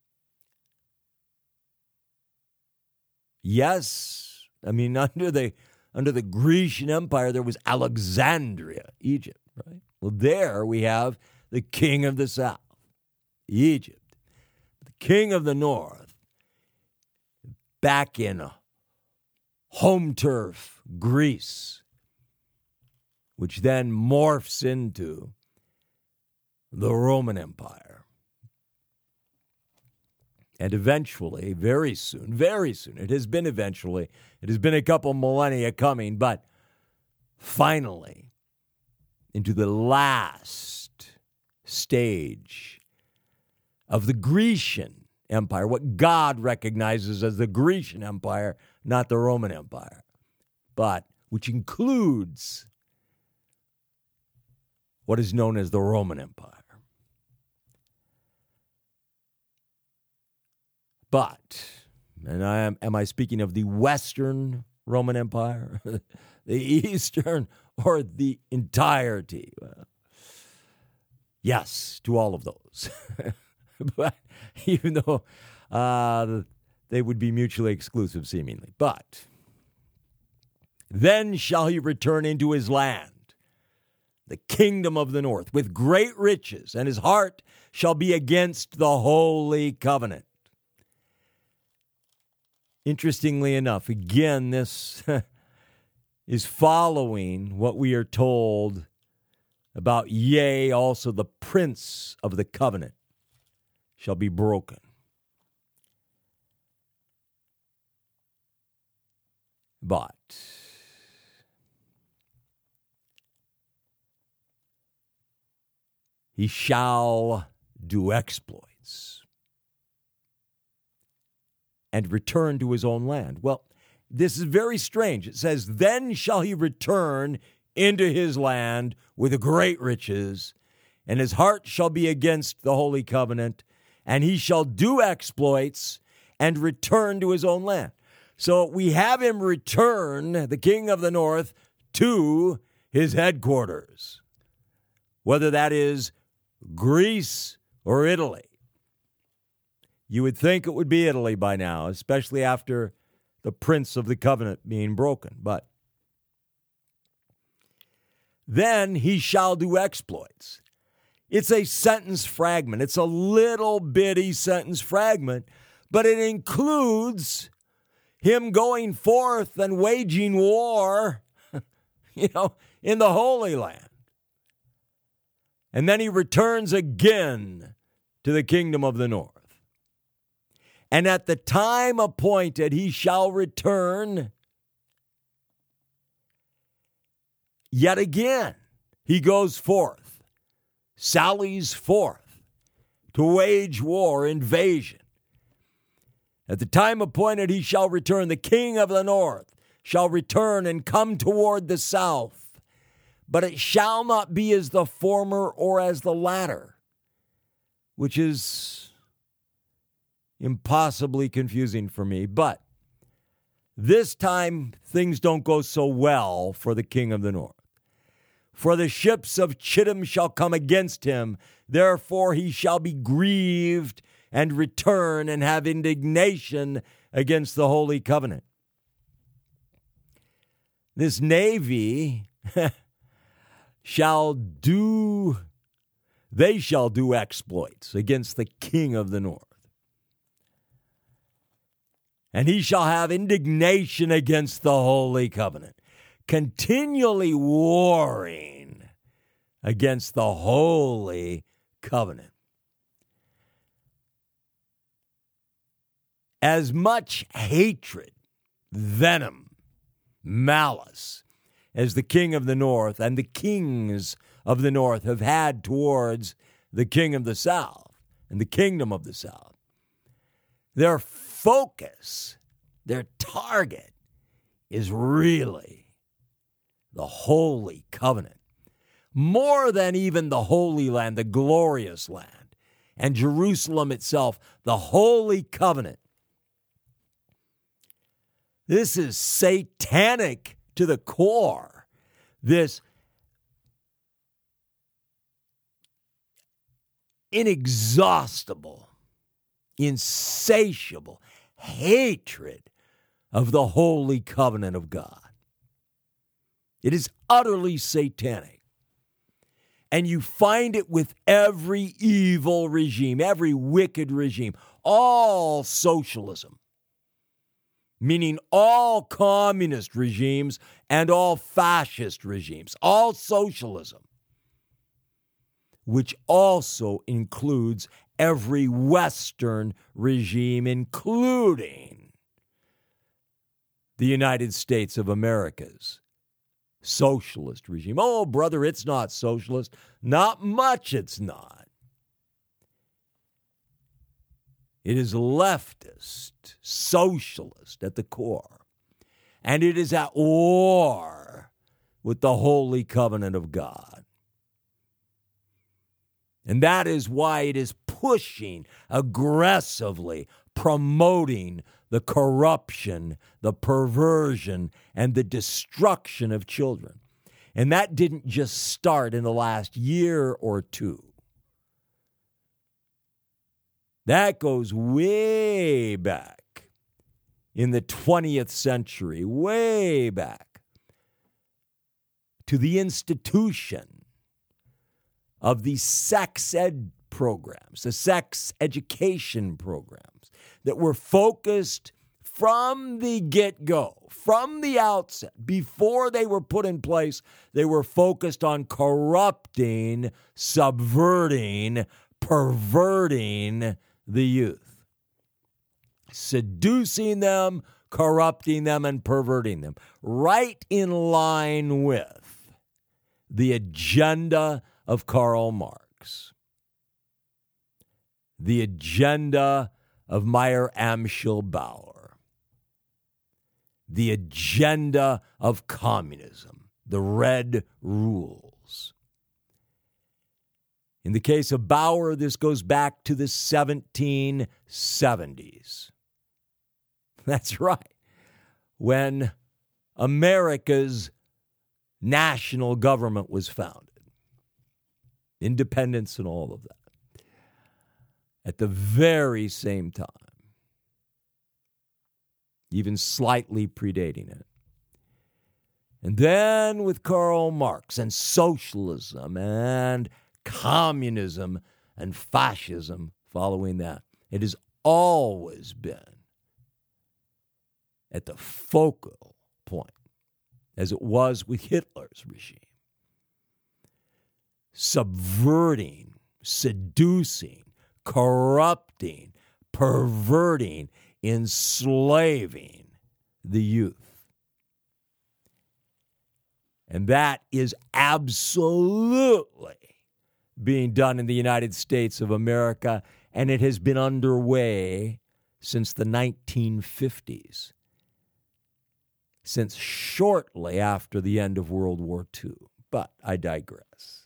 Yes, I mean, under the under the Grecian Empire, there was Alexandria, Egypt, right? Well, there we have the king of the south, Egypt. The king of the north, back in home turf, Greece, which then morphs into the Roman Empire. And eventually, very soon, very soon, it has been eventually, it has been a couple millennia coming, but finally, into the last stage of the Grecian Empire, what God recognizes as the Grecian Empire, not the Roman Empire, but which includes what is known as the Roman Empire. But, and I am, am I speaking of the Western Roman Empire, the Eastern, or the entirety? Well, yes, to all of those. But even though uh, they would be mutually exclusive, seemingly. But then shall he return into his land, the kingdom of the north, with great riches, and his heart shall be against the holy covenant. Interestingly enough, again, this is following what we are told about, yea, also the prince of the covenant shall be broken. But he shall do exploits and return to his own land. Well, this is very strange. It says, then shall he return into his land with great riches, and his heart shall be against the holy covenant, and he shall do exploits and return to his own land. So we have him return, the king of the north, to his headquarters, whether that is Greece or Italy. You would think it would be Italy by now, especially after the prince of the covenant being broken. But then he shall do exploits. It's a sentence fragment. It's a little bitty sentence fragment, but it includes him going forth and waging war, you know, in the Holy Land. And then he returns again to the kingdom of the north. And at the time appointed, he shall return. Yet again, he goes forth, sallies forth to wage war, invasion. At the time appointed, he shall return. The king of the north shall return and come toward the south. But it shall not be as the former or as the latter, which is impossibly confusing for me. But this time, things don't go so well for the king of the north. For the ships of Chittim shall come against him, therefore he shall be grieved and return and have indignation against the holy covenant. This navy shall do, they shall do exploits against the king of the north. And he shall have indignation against the holy covenant, continually warring against the holy covenant. as much hatred, venom, malice as the king of the north and the kings of the north have had towards the king of the south and the kingdom of the south. Their focus, their target, is really the Holy Covenant, more than even the Holy Land, the glorious land, and Jerusalem itself, the Holy Covenant. This is satanic to the core. This inexhaustible, insatiable hatred of the Holy Covenant of God. It is utterly satanic. And you find it with every evil regime, every wicked regime, all socialism, meaning all communist regimes and all fascist regimes, all socialism, which also includes every Western regime, including the United States of America's socialist regime. Oh, brother, it's not socialist. Not much it's not. It is leftist, socialist at the core. And it is at war with the Holy Covenant of God. And that is why it is pushing, aggressively promoting the corruption, the perversion, and the destruction of children. And that didn't just start in the last year or two. That goes way back in the twentieth century, way back to the institution of the sex ed programs, the sex education programs that were focused from the get-go, from the outset, before they were put in place. They were focused on corrupting, subverting, perverting the youth, seducing them, corrupting them, and perverting them, right in line with the agenda of Karl Marx, the agenda of Meyer Amschel Bauer, the agenda of communism, the red rules. In the case of Bauer, this goes back to the seventeen seventies. That's right, when America's national government was founded. Independence and all of that. At the very same time, even slightly predating it. And then with Karl Marx and socialism and communism and fascism following that, it has always been at the focal point, as it was with Hitler's regime. Subverting, seducing, corrupting, perverting, enslaving the youth. And that is absolutely being done in the United States of America, and it has been underway since the nineteen fifties, since shortly after the end of World War Two. But I digress.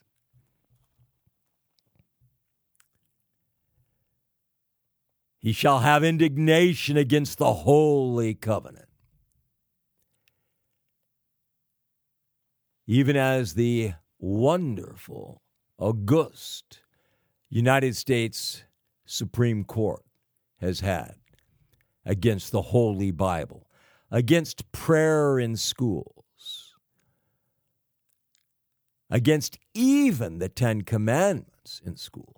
He shall have indignation against the Holy Covenant. Even as the wonderful, august United States Supreme Court has had against the Holy Bible, against prayer in schools, against even the Ten Commandments in schools.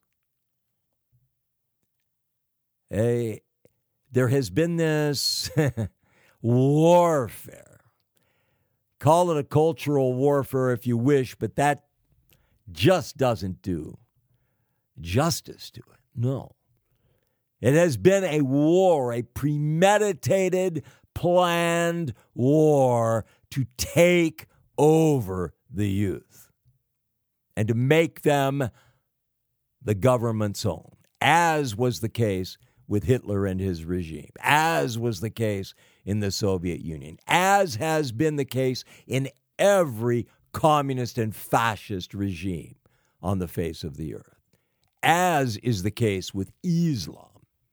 A, there has been this warfare. Call it a cultural warfare if you wish, but that just doesn't do justice to it. No. It has been a war, a premeditated, planned war to take over the youth and to make them the government's own, as was the case with Hitler and his regime, as was the case in the Soviet Union, as has been the case in every communist and fascist regime on the face of the earth, as is the case with Islam,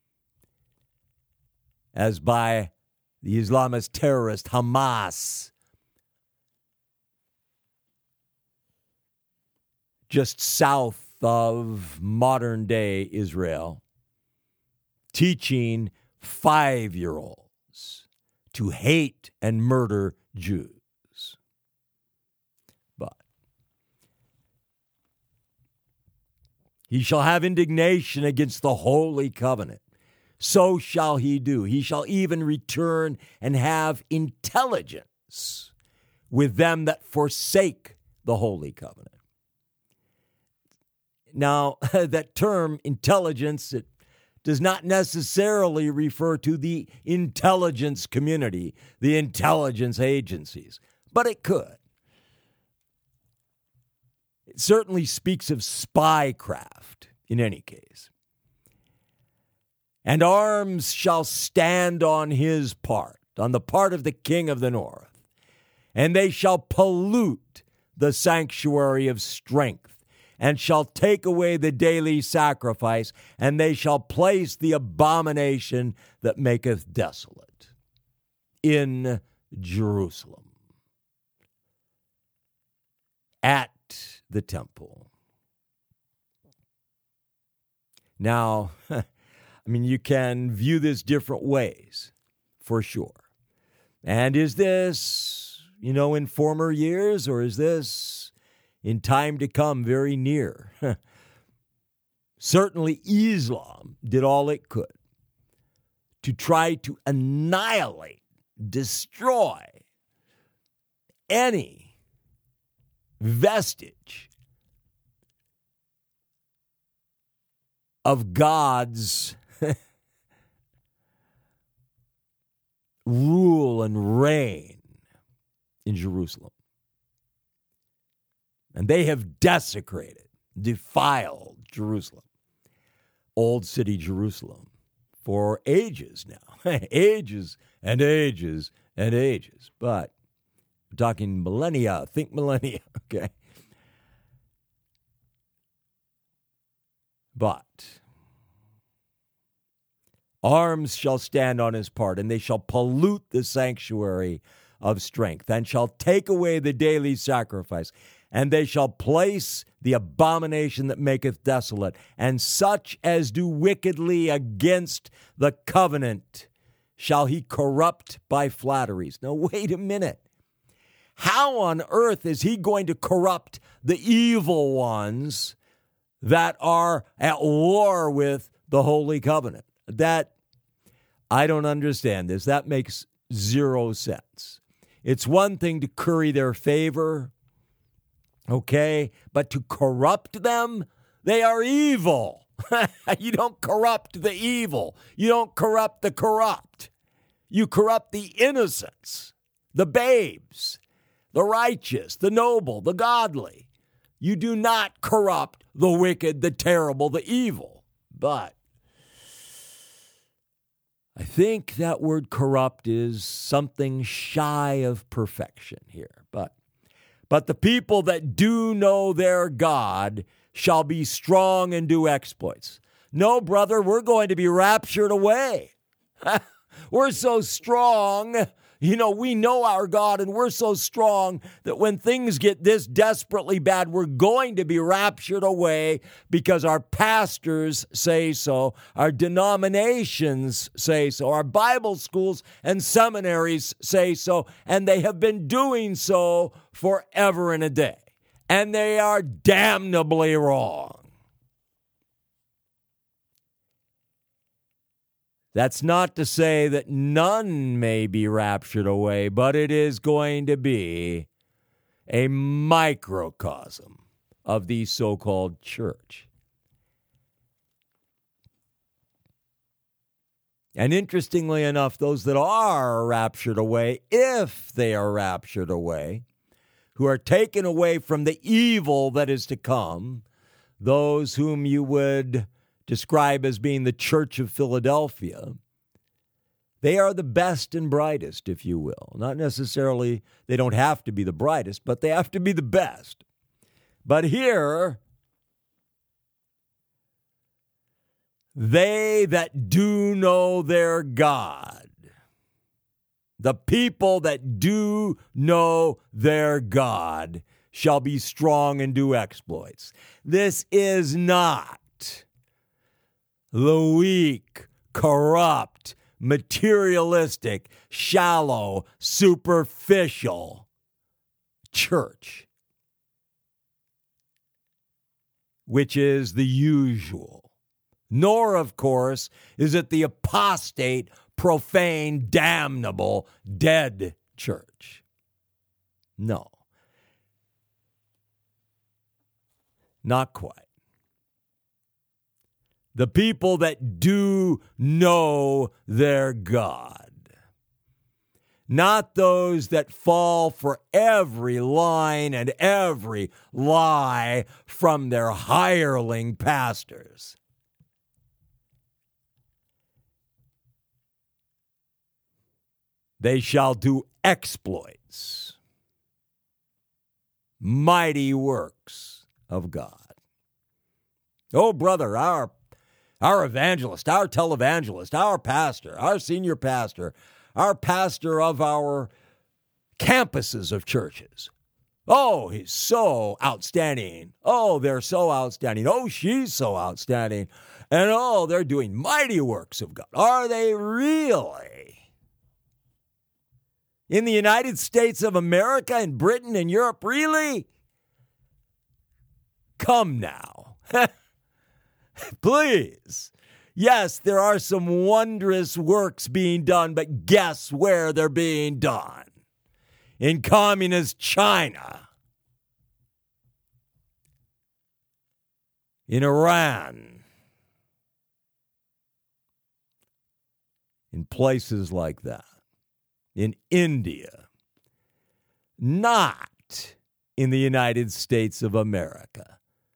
as by the Islamist terrorist Hamas, just south of modern-day Israel, teaching five-year-olds to hate and murder Jews. But he shall have indignation against the holy covenant. So shall he do. He shall even return and have intelligence with them that forsake the holy covenant. Now, that term intelligence, it does not necessarily refer to the intelligence community, the intelligence agencies, but it could. It certainly speaks of spycraft in any case. And arms shall stand on his part, on the part of the king of the north, and they shall pollute the sanctuary of strength, and shall take away the daily sacrifice, and they shall place the abomination that maketh desolate in Jerusalem, at the temple. Now, I mean, you can view this different ways, for sure. And is this, you know, in former years, or is this in time to come very near? Certainly Islam did all it could to try to annihilate, destroy any vestige of God's rule and reign in Jerusalem. And they have desecrated, defiled Jerusalem, Old City Jerusalem, for ages now, ages and ages and ages. But we're talking millennia, think millennia, okay? But arms shall stand on his part, and they shall pollute the sanctuary of strength, and shall take away the daily sacrifice, and they shall place the abomination that maketh desolate, and such as do wickedly against the covenant shall he corrupt by flatteries. Now, wait a minute. How on earth is he going to corrupt the evil ones that are at war with the Holy Covenant? That, I don't understand this. That makes zero sense. It's one thing to curry their favor, okay, but to corrupt them, they are evil. You don't corrupt the evil. You don't corrupt the corrupt. You corrupt the innocents, the babes, the righteous, the noble, the godly. You do not corrupt the wicked, the terrible, the evil. But I think that word corrupt is something shy of perfection here. But, but the people that do know their God shall be strong and do exploits. No, brother, we're going to be raptured away. We're so strong. You know, we know our God, and we're so strong that when things get this desperately bad, we're going to be raptured away because our pastors say so, our denominations say so, our Bible schools and seminaries say so, and they have been doing so forever and a day. And they are damnably wrong. That's not to say that none may be raptured away, but it is going to be a microcosm of the so-called church. And interestingly enough, those that are raptured away, if they are raptured away, who are taken away from the evil that is to come, those whom you would describe as being the Church of Philadelphia, they are the best and brightest, if you will. Not necessarily, they don't have to be the brightest, but they have to be the best. But here, they that do know their God, the people that do know their God, shall be strong and do exploits. This is not the weak, corrupt, materialistic, shallow, superficial church, which is the usual. Nor, of course, is it the apostate, profane, damnable, dead church. No. Not quite. The people that do know their God. Not those that fall for every line and every lie from their hireling pastors. They shall do exploits, mighty works of God. Oh, brother, our, our evangelist, our televangelist, our pastor, our senior pastor, our pastor of our campuses of churches. Oh, he's so outstanding. Oh, they're so outstanding. Oh, she's so outstanding. And oh, they're doing mighty works of God. Are they really? In the United States of America and Britain and Europe, really? Come now. Please. Yes, there are some wondrous works being done, but guess where they're being done? In communist China. In Iran. In places like that. In India, not in the United States of America,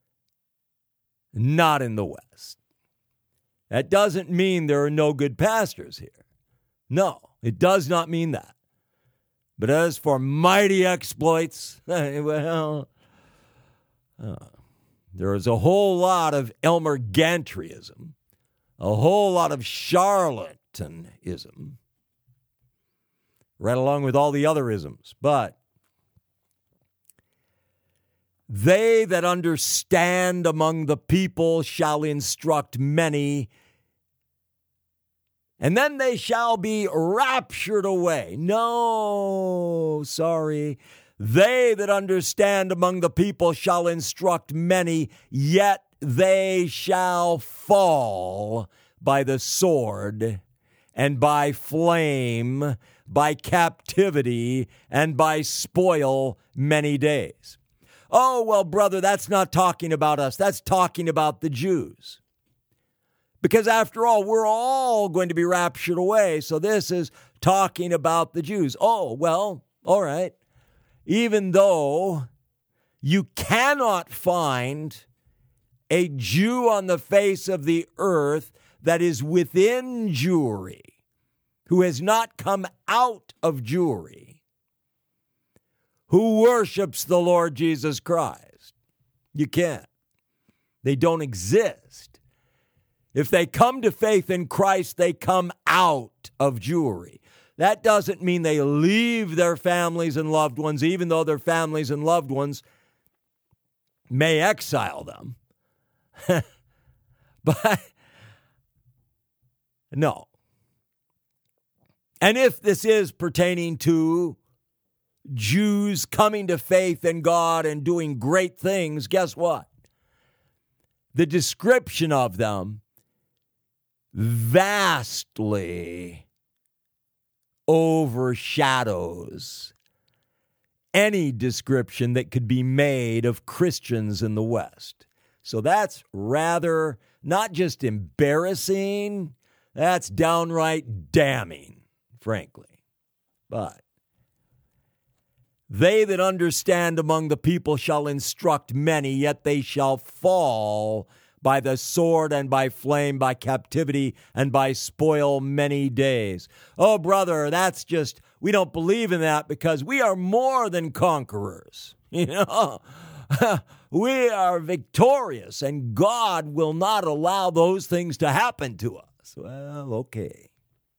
not in the West. That doesn't mean there are no good pastors here. No, it does not mean that. But as for mighty exploits, well, uh, there is a whole lot of Elmer Gantryism, a whole lot of charlatanism, right along with all the other isms. But they that understand among the people shall instruct many, and then they shall be raptured away. No, sorry. They that understand among the people shall instruct many, yet they shall fall by the sword and by flame, by captivity, and by spoil many days. Oh, well, brother, that's not talking about us. That's talking about the Jews. Because after all, we're all going to be raptured away. So this is talking about the Jews. Oh, well, all right. Even though you cannot find a Jew on the face of the earth that is within Jewry, who has not come out of Jewry, who worships the Lord Jesus Christ. You can't. They don't exist. If they come to faith in Christ, they come out of Jewry. That doesn't mean they leave their families and loved ones, even though their families and loved ones may exile them. But no. And if this is pertaining to Jews coming to faith in God and doing great things, guess what? The description of them vastly overshadows any description that could be made of Christians in the West. So that's rather not just embarrassing, That's downright damning, frankly. But they that understand among the people shall instruct many, yet they shall fall by the sword and by flame, by captivity and by spoil many days. Oh, brother, that's just, we don't believe in that because we are more than conquerors. You know, we are victorious and God will not allow those things to happen to us. Well, okay.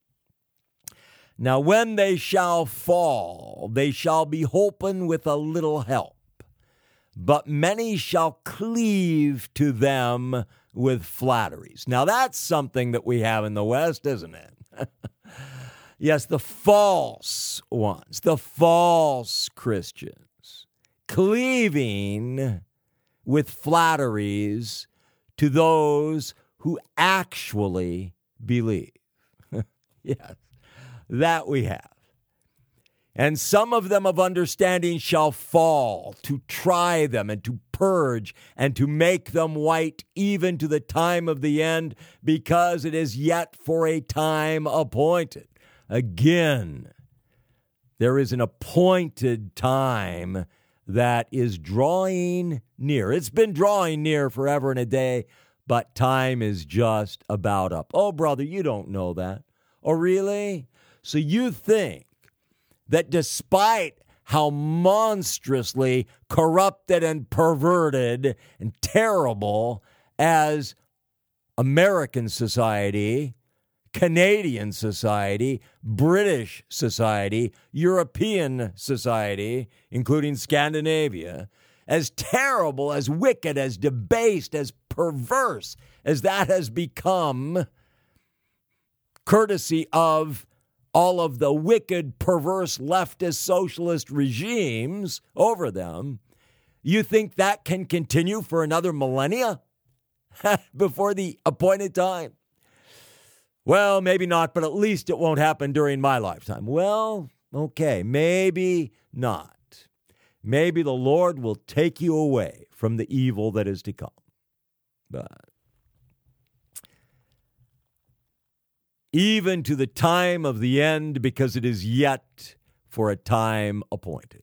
Now, when they shall fall, they shall be holpen with a little help. But many shall cleave to them with flatteries. Now, that's something that we have in the West, isn't it? Yes, the false ones, the false Christians, cleaving with flatteries to those who actually believe. Yes, that we have. And some of them of understanding shall fall, to try them and to purge and to make them white even to the time of the end, because it is yet for a time appointed. Again, there is an appointed time that is drawing near. It's been drawing near forever and a day, but time is just about up. Oh, brother, you don't know that. Oh, really? So you think that despite how monstrously corrupted and perverted and terrible as American society, Canadian society, British society, European society, including Scandinavia, as terrible, as wicked, as debased, as perverse as that has become, courtesy of all of the wicked, perverse, leftist, socialist regimes over them, you think that can continue for another millennia before the appointed time? Well, maybe not, but at least it won't happen during my lifetime. Well, okay, maybe not. Maybe the Lord will take you away from the evil that is to come. But even to the time of the end, because it is yet for a time appointed.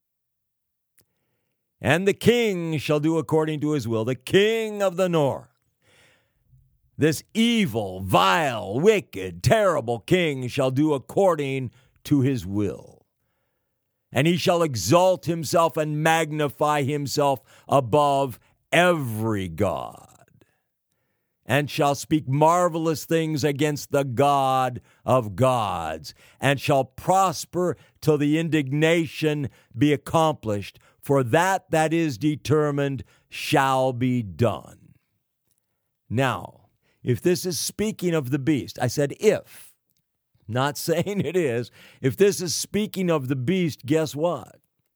And the king shall do according to his will, the king of the north. This evil, vile, wicked, terrible king shall do according to his will. And he shall exalt himself and magnify himself above every god, and shall speak marvelous things against the God of gods, and shall prosper till the indignation be accomplished, for that that is determined shall be done. Now, if this is speaking of the beast, I said if, not saying it is, if this is speaking of the beast, guess what?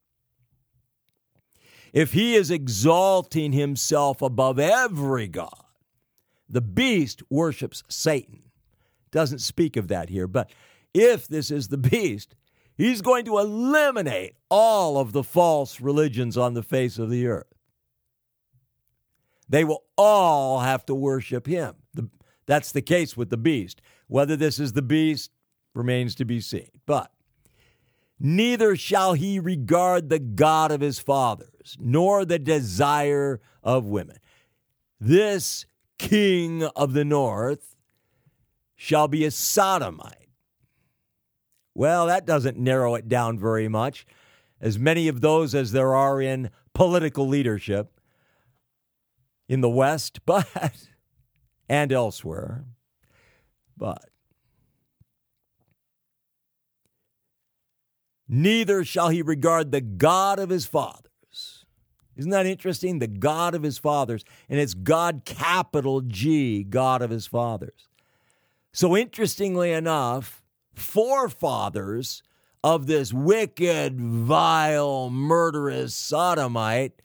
If he is exalting himself above every god, the beast worships Satan. Doesn't speak of that here, but if this is the beast, he's going to eliminate all of the false religions on the face of the earth. They will all have to worship him. The, that's the case with the beast. Whether this is the beast remains to be seen. But neither shall he regard the God of his fathers, nor the desire of women. This king of the north shall be a sodomite. Well, that doesn't narrow it down very much. As many of those as there are in political leadership in the West, but and elsewhere. But neither shall he regard the God of his fathers. Isn't that interesting? The God of his fathers. And it's God, capital G, God of his fathers. So interestingly enough, forefathers of this wicked, vile, murderous sodomite,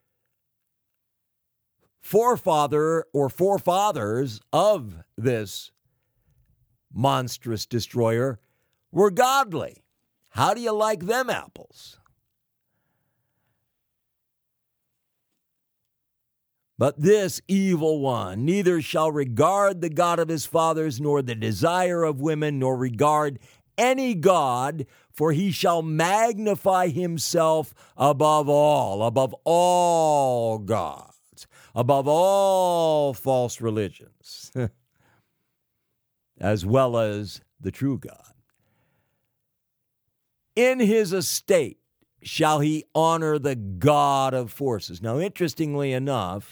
forefather or forefathers of this monstrous destroyer were godly. How do you like them apples? But this evil one neither shall regard the God of his fathers, nor the desire of women, nor regard any God, for he shall magnify himself above all, above all gods, above all false religions, as well as the true God. In his estate shall he honor the God of forces. Now, interestingly enough,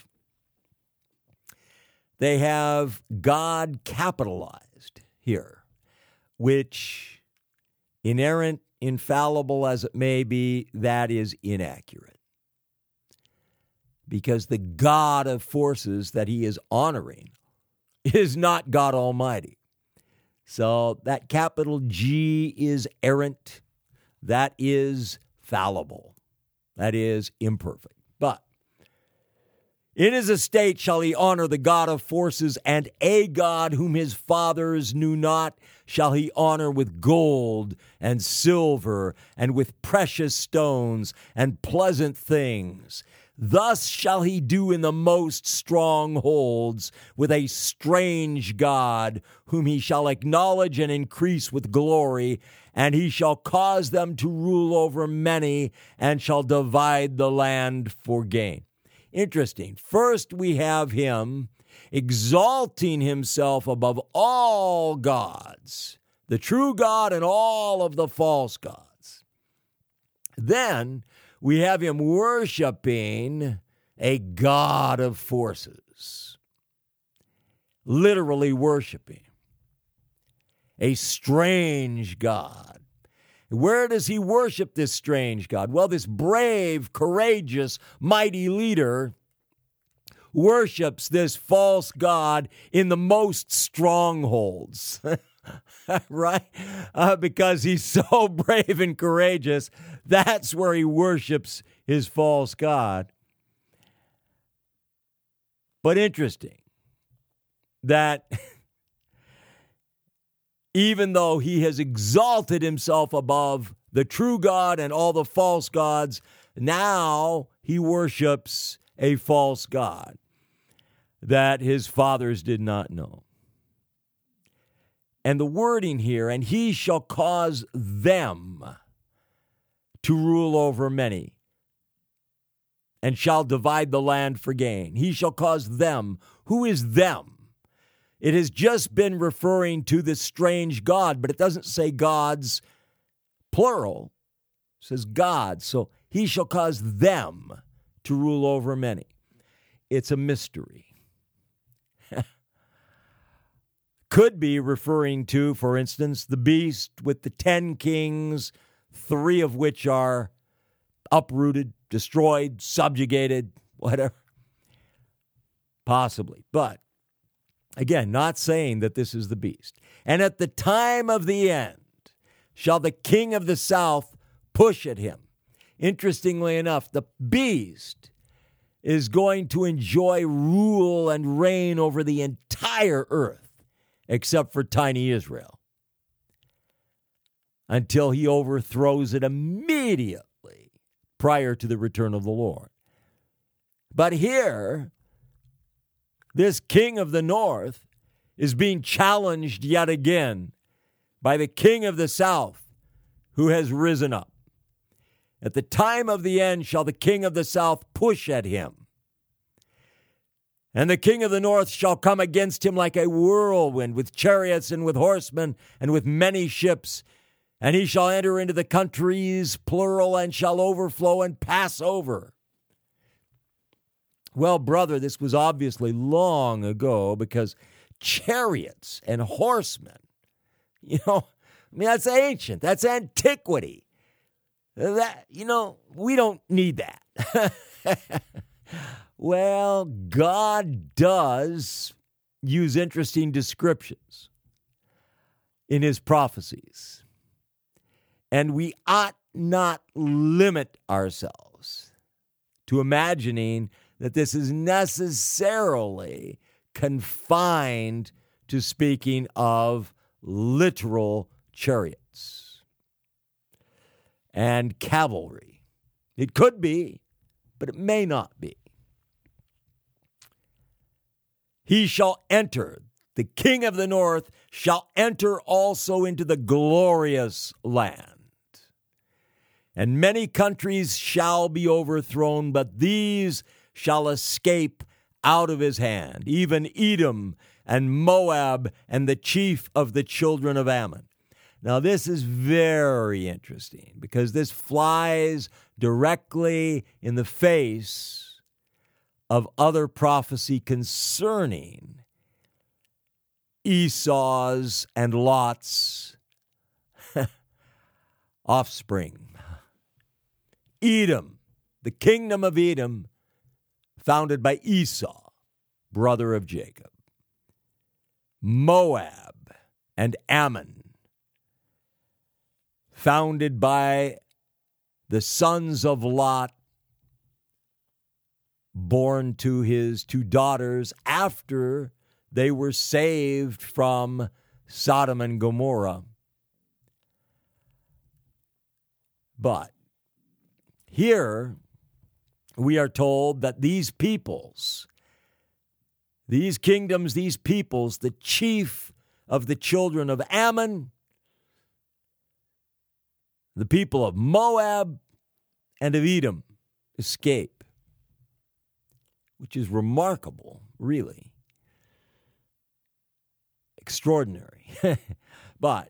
they have God capitalized here, which, inerrant, infallible as it may be, that is inaccurate. Because the God of forces that he is honoring is not God Almighty. So that capital G is errant. That is fallible. That is imperfect. But in his estate shall he honor the God of forces, and a God whom his fathers knew not shall he honor with gold and silver and with precious stones and pleasant things. Thus shall he do in the most strongholds with a strange God, whom he shall acknowledge and increase with glory, and he shall cause them to rule over many, and shall divide the land for gain. Interesting. First, we have him exalting himself above all gods, the true God and all of the false gods. Then we have him worshiping a God of forces, literally worshiping a strange God. Where does he worship this strange God? Well, this brave, courageous, mighty leader worships this false god in the most strongholds, right? Uh, because he's so brave and courageous, that's where he worships his false god. But interesting that even though he has exalted himself above the true God and all the false gods, now he worships a false god that his fathers did not know. And the wording here, and he shall cause them to rule over many, and shall divide the land for gain. He shall cause them. Who is them? It has just been referring to this strange God, but it doesn't say gods, plural. It says God. So he shall cause them to rule over many. It's a mystery. Could be referring to, for instance, the beast with the ten kings, three of which are uprooted, destroyed, subjugated, whatever. Possibly. But again, not saying that this is the beast. And at the time of the end shall the king of the south push at him. Interestingly enough, the beast is going to enjoy rule and reign over the entire earth, except for tiny Israel, until he overthrows it immediately prior to the return of the Lord. But here, this king of the north is being challenged yet again by the king of the south, who has risen up. At the time of the end shall the king of the south push at him, and the king of the north shall come against him like a whirlwind, with chariots and with horsemen and with many ships, and he shall enter into the countries, plural, and shall overflow and pass over. Well, brother, this was obviously long ago, because chariots and horsemen, you know, I mean, that's ancient. That's antiquity. That, you know, we don't need that. Well, God does use interesting descriptions in his prophecies, and we ought not limit ourselves to imagining that this is necessarily confined to speaking of literal chariots and cavalry. It could be, but it may not be. He shall enter, the king of the north shall enter also into the glorious land. And many countries shall be overthrown, but these shall escape out of his hand, even Edom and Moab and the chief of the children of Ammon. Now, this is very interesting because this flies directly in the face of other prophecy concerning Esau's and Lot's offspring. Edom, the kingdom of Edom, founded by Esau, brother of Jacob. Moab and Ammon, founded by the sons of Lot, born to his two daughters after they were saved from Sodom and Gomorrah. But here we are told that these peoples, these kingdoms, these peoples, the chief of the children of Ammon, the people of Moab and of Edom, escape, which is remarkable, really. Extraordinary. But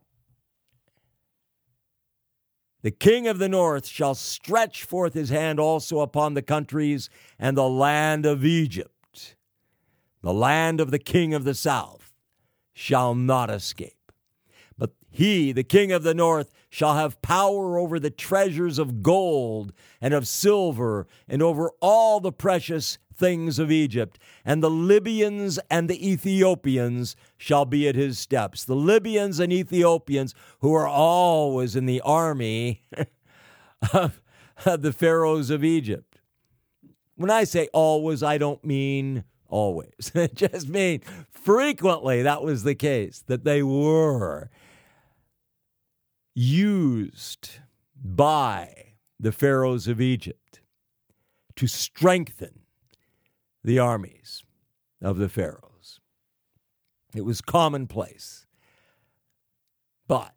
the king of the north shall stretch forth his hand also upon the countries and the land of Egypt. The land of the king of the south shall not escape. But he, the king of the north, shall have power over the treasures of gold and of silver and over all the precious things of Egypt. And the Libyans and the Ethiopians shall be at his steps. The Libyans and Ethiopians, who are always in the army of the pharaohs of Egypt. When I say always, I don't mean always. I just mean frequently that was the case, that they were used by the pharaohs of Egypt to strengthen the armies of the pharaohs. It was commonplace. But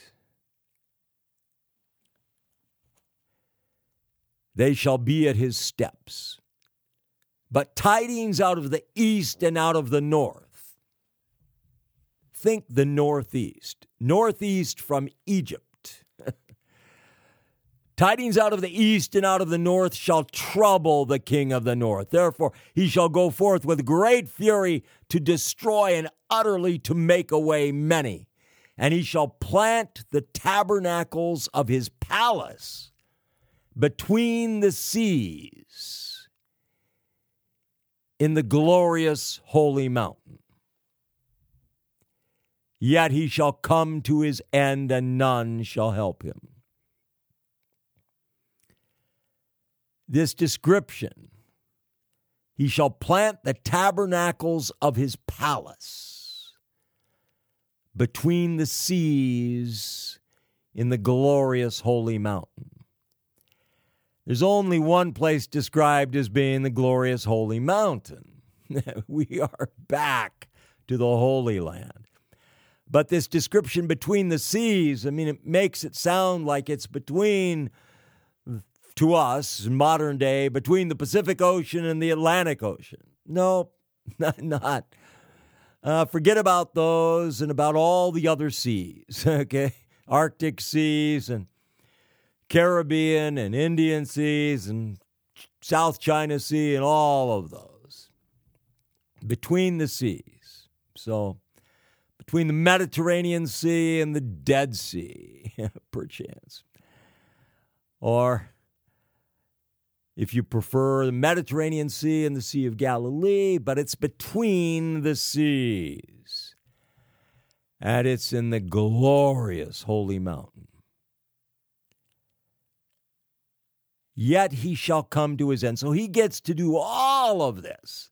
they shall be at his steps. But tidings out of the east and out of the north. Think the northeast. Northeast from Egypt. Tidings out of the east and out of the north shall trouble the king of the north. Therefore, he shall go forth with great fury to destroy and utterly to make away many. And he shall plant the tabernacles of his palace between the seas in the glorious holy mountain. Yet he shall come to his end, and none shall help him. This description, he shall plant the tabernacles of his palace between the seas in the glorious holy mountain. There's only one place described as being the glorious holy mountain. We are back to the Holy Land. But this description between the seas, I mean, it makes it sound like it's between, to us, modern day, between the Pacific Ocean and the Atlantic Ocean. No, not. not. Uh, forget about those and about all the other seas, okay? Arctic seas and Caribbean and Indian seas and South China Sea and all of those. Between the seas. So, between the Mediterranean Sea and the Dead Sea, perchance. Or, if you prefer, the Mediterranean Sea and the Sea of Galilee, but it's between the seas. And it's in the glorious holy mountain. Yet he shall come to his end. So he gets to do all of this,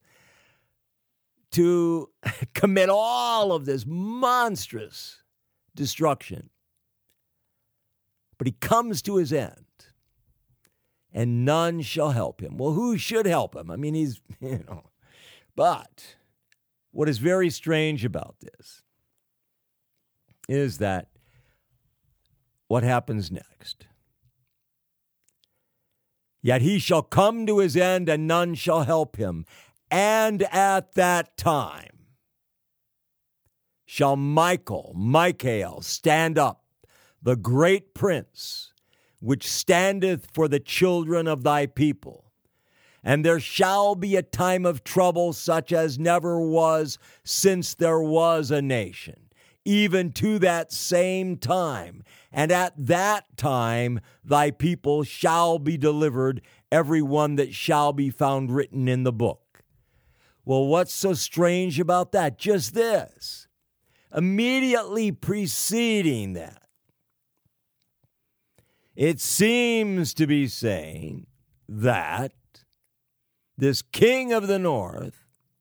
to commit all of this monstrous destruction. But he comes to his end, and none shall help him. Well, who should help him? I mean, he's, you know, but what is very strange about this is that what happens next? Yet he shall come to his end, and none shall help him. And at that time shall Michael, Michael, stand up, the great prince, which standeth for the children of thy people. And there shall be a time of trouble such as never was since there was a nation, even to that same time. And at that time thy people shall be delivered, every one that shall be found written in the book. Well, what's so strange about that? Just this. Immediately preceding that, it seems to be saying that this king of the north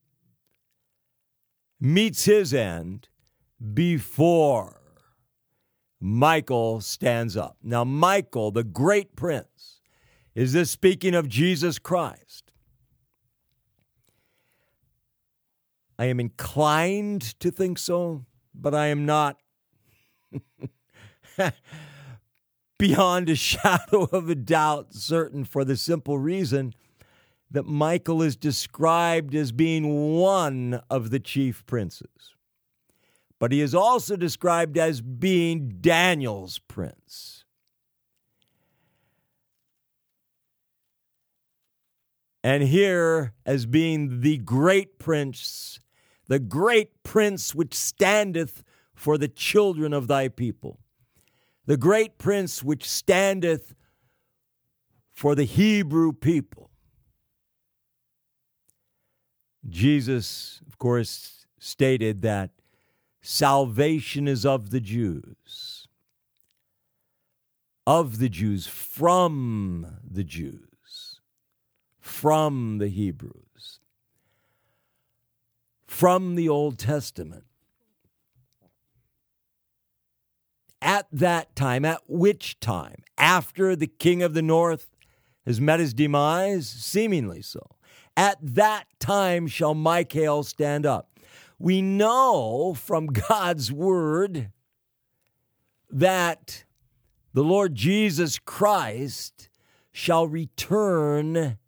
meets his end before Michael stands up. Now, Michael, the great prince, is this speaking of Jesus Christ? I am inclined to think so, but I am not beyond a shadow of a doubt certain, for the simple reason that Michael is described as being one of the chief princes. But he is also described as being Daniel's prince. And here as being the great prince, the great prince which standeth for the children of thy people. The great prince which standeth for the Hebrew people. Jesus, of course, stated that salvation is of the Jews. Of the Jews, from the Jews, from the Hebrews, from the Old Testament. At that time, at which time? After the king of the north has met his demise? Seemingly so. At that time shall Michael stand up. We know from God's word that the Lord Jesus Christ shall return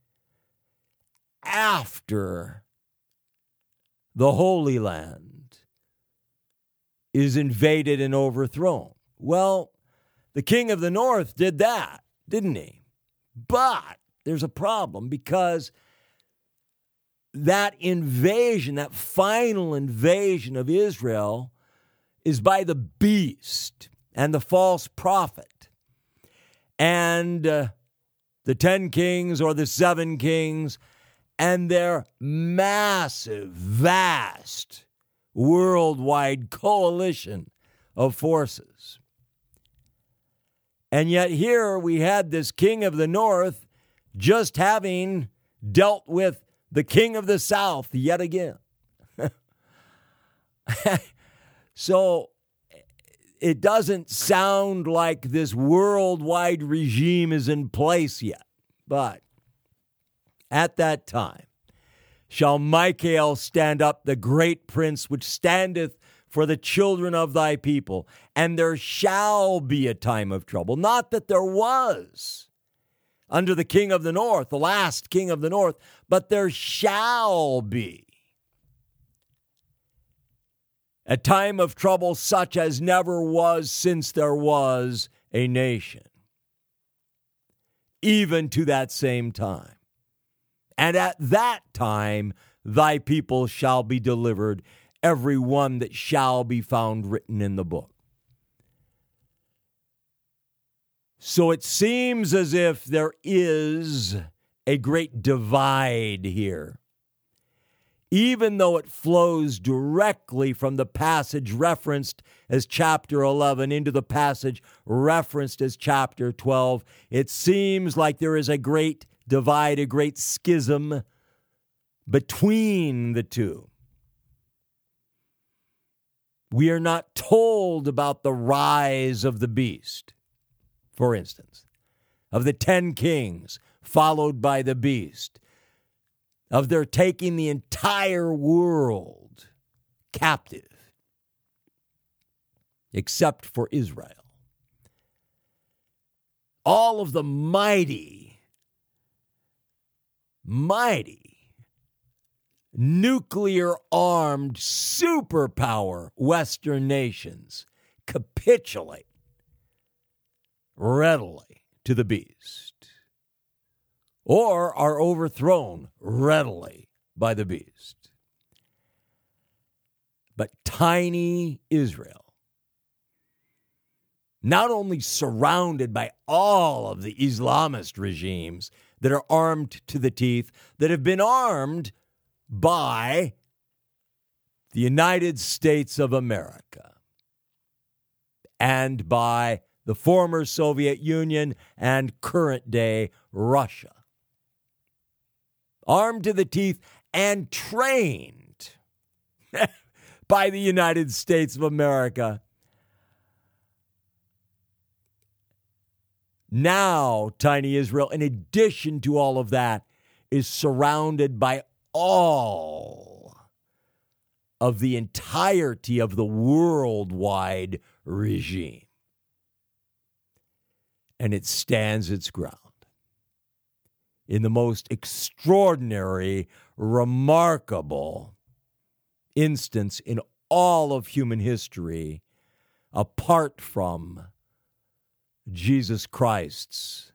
after the Holy Land is invaded and overthrown. Well, the king of the north did that, didn't he? But there's a problem, because that invasion, that final invasion of Israel, is by the beast and the false prophet. And uh, the ten kings or the seven kings and their massive, vast, worldwide coalition of forces. And yet here we had this king of the north just having dealt with the king of the south yet again. So it doesn't sound like this worldwide regime is in place yet. But at that time shall Michael stand up, the great prince which standeth for the children of thy people, and there shall be a time of trouble. Not that there was under the king of the north, the last king of the north, but there shall be a time of trouble such as never was since there was a nation, even to that same time. And at that time thy people shall be delivered, every one that shall be found written in the book. So it seems as if there is a great divide here, even though it flows directly from the passage referenced as chapter eleven into the passage referenced as chapter twelve. It seems like there is a great divide, a great schism between the two. We are not told about the rise of the beast, for instance, of the ten kings followed by the beast, of their taking the entire world captive, except for Israel. All of the mighty, mighty, nuclear-armed superpower Western nations capitulate readily to the beast, or are overthrown readily by the beast. But tiny Israel, not only surrounded by all of the Islamist regimes that are armed to the teeth, that have been armed by the United States of America and by the former Soviet Union and current-day Russia. Armed to the teeth and trained by the United States of America. Now, tiny Israel, in addition to all of that, is surrounded by all of the entirety of the worldwide regime. And it stands its ground in the most extraordinary, remarkable instance in all of human history, apart from Jesus Christ's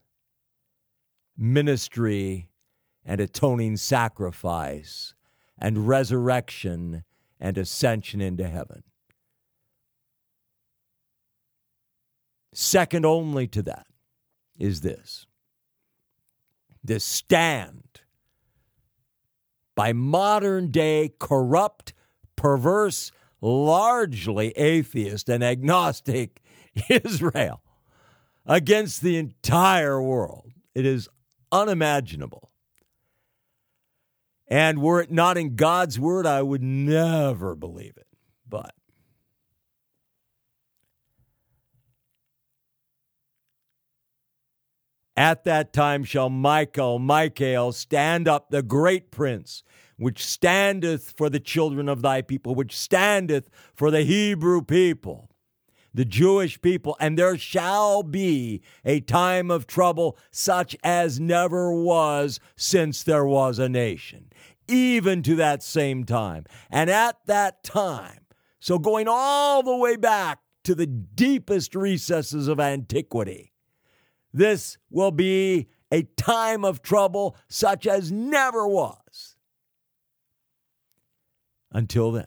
ministry and atoning sacrifice and resurrection and ascension into heaven. Second only to that is this: the stand by modern-day corrupt, perverse, largely atheist and agnostic Israel against the entire world. It is unimaginable. And were it not in God's word, I would never believe it. But at that time shall Michael, Michael, stand up, the great prince, which standeth for the children of thy people, which standeth for the Hebrew people, the Jewish people, and there shall be a time of trouble such as never was since there was a nation, even to that same time. And at that time, so going all the way back to the deepest recesses of antiquity, this will be a time of trouble such as never was until then,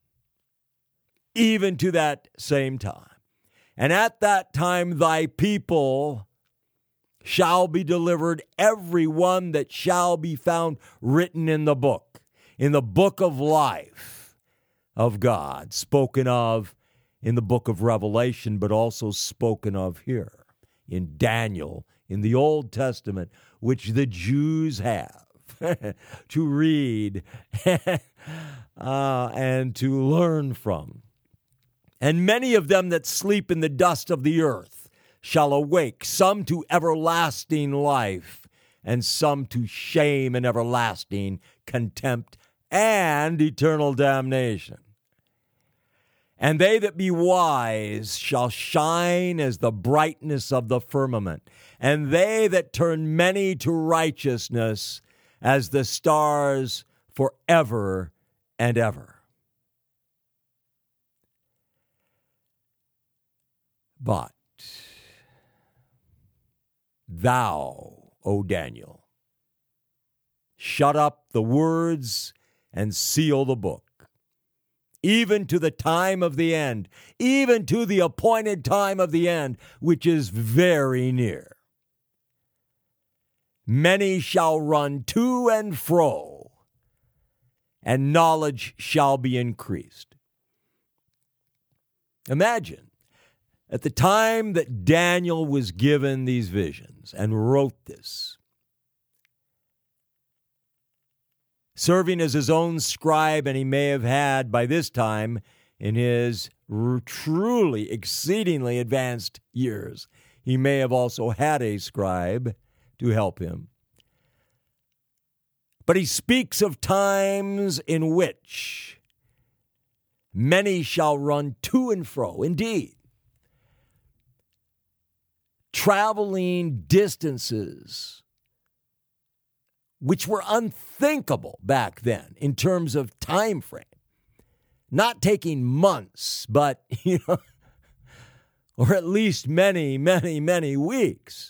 even to that same time. And at that time thy people shall be delivered, every one that shall be found written in the book, in the book of life of God, spoken of in the book of Revelation, but also spoken of here in Daniel, in the Old Testament, which the Jews have to read uh, and to learn from. And many of them that sleep in the dust of the earth shall awake, some to everlasting life, and some to shame and everlasting contempt and eternal damnation. And they that be wise shall shine as the brightness of the firmament, and they that turn many to righteousness as the stars forever and ever. But thou, O Daniel, shut up the words and seal the book, even to the time of the end, even to the appointed time of the end, which is very near. Many shall run to and fro, and knowledge shall be increased. Imagine, at the time that Daniel was given these visions and wrote this, serving as his own scribe, and he may have had by this time, in his truly exceedingly advanced years, he may have also had a scribe to help him. But he speaks of times in which Many shall run to and fro, indeed, traveling distances which were unthinkable back then in terms of time frame. Not taking months, but, you know, or at least many, many, many weeks.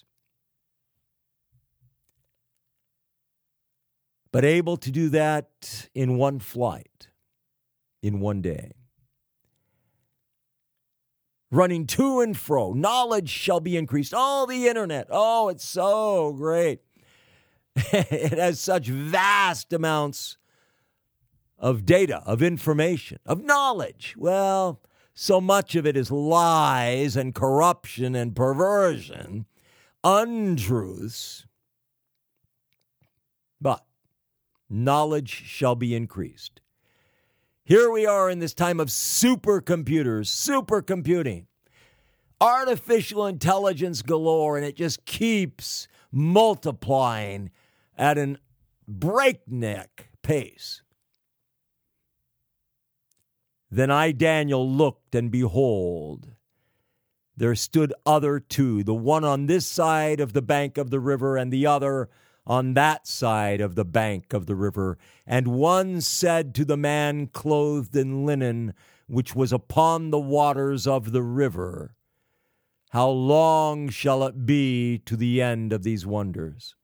But able to do that in one flight, in one day. Running to and fro, knowledge shall be increased. Oh, the internet. Oh, it's so great. It has such vast amounts of data, of information, of knowledge. Well, so much of it is lies and corruption and perversion, untruths. But knowledge shall be increased. Here we are in this time of supercomputers, supercomputing, artificial intelligence galore, and it just keeps multiplying at an breakneck pace. Then I, Daniel, looked, and behold, there stood other two, the one on this side of the bank of the river, and the other on that side of the bank of the river. And one said to the man clothed in linen, which was upon the waters of the river, how long shall it be to the end of these wonders?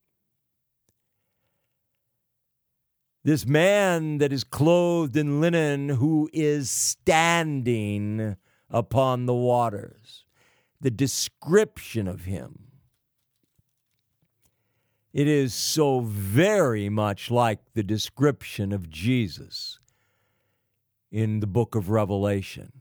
This man that is clothed in linen, who is standing upon the waters, the description of him, it is so very much like the description of Jesus in the book of Revelation,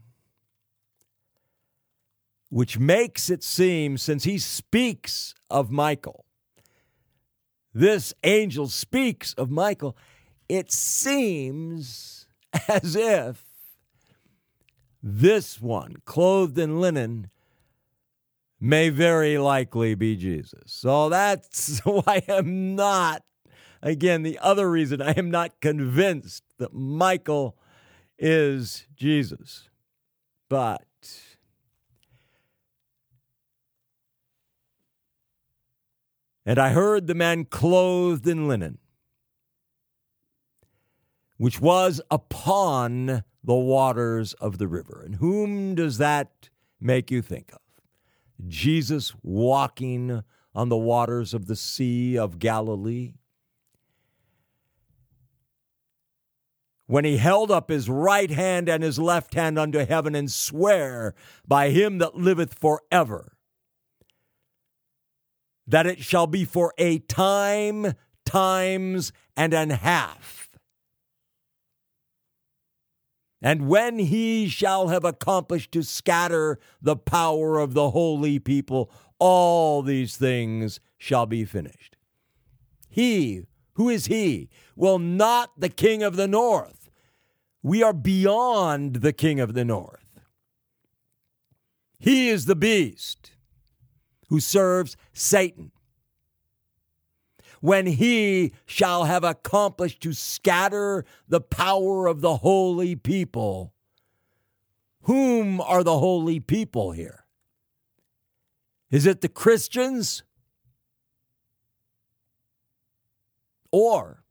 which makes it seem, since he speaks of Michael, this angel speaks of Michael, it seems as if this one, clothed in linen, may very likely be Jesus. So that's why I'm not, again, the other reason I am not convinced that Michael is Jesus. But and I heard the man clothed in linen, which was upon the waters of the river. And whom does that make you think of? Jesus walking on the waters of the Sea of Galilee? When he held up his right hand and his left hand unto heaven and sware by him that liveth forever, that it shall be for a time, times, and an half. And when he shall have accomplished to scatter the power of the holy people, all these things shall be finished. He, who is he? Well, not the king of the north. We are beyond the king of the north. He is the beast who serves Satan. When he shall have accomplished to scatter the power of the holy people. Whom are the holy people here? Is it the Christians? Or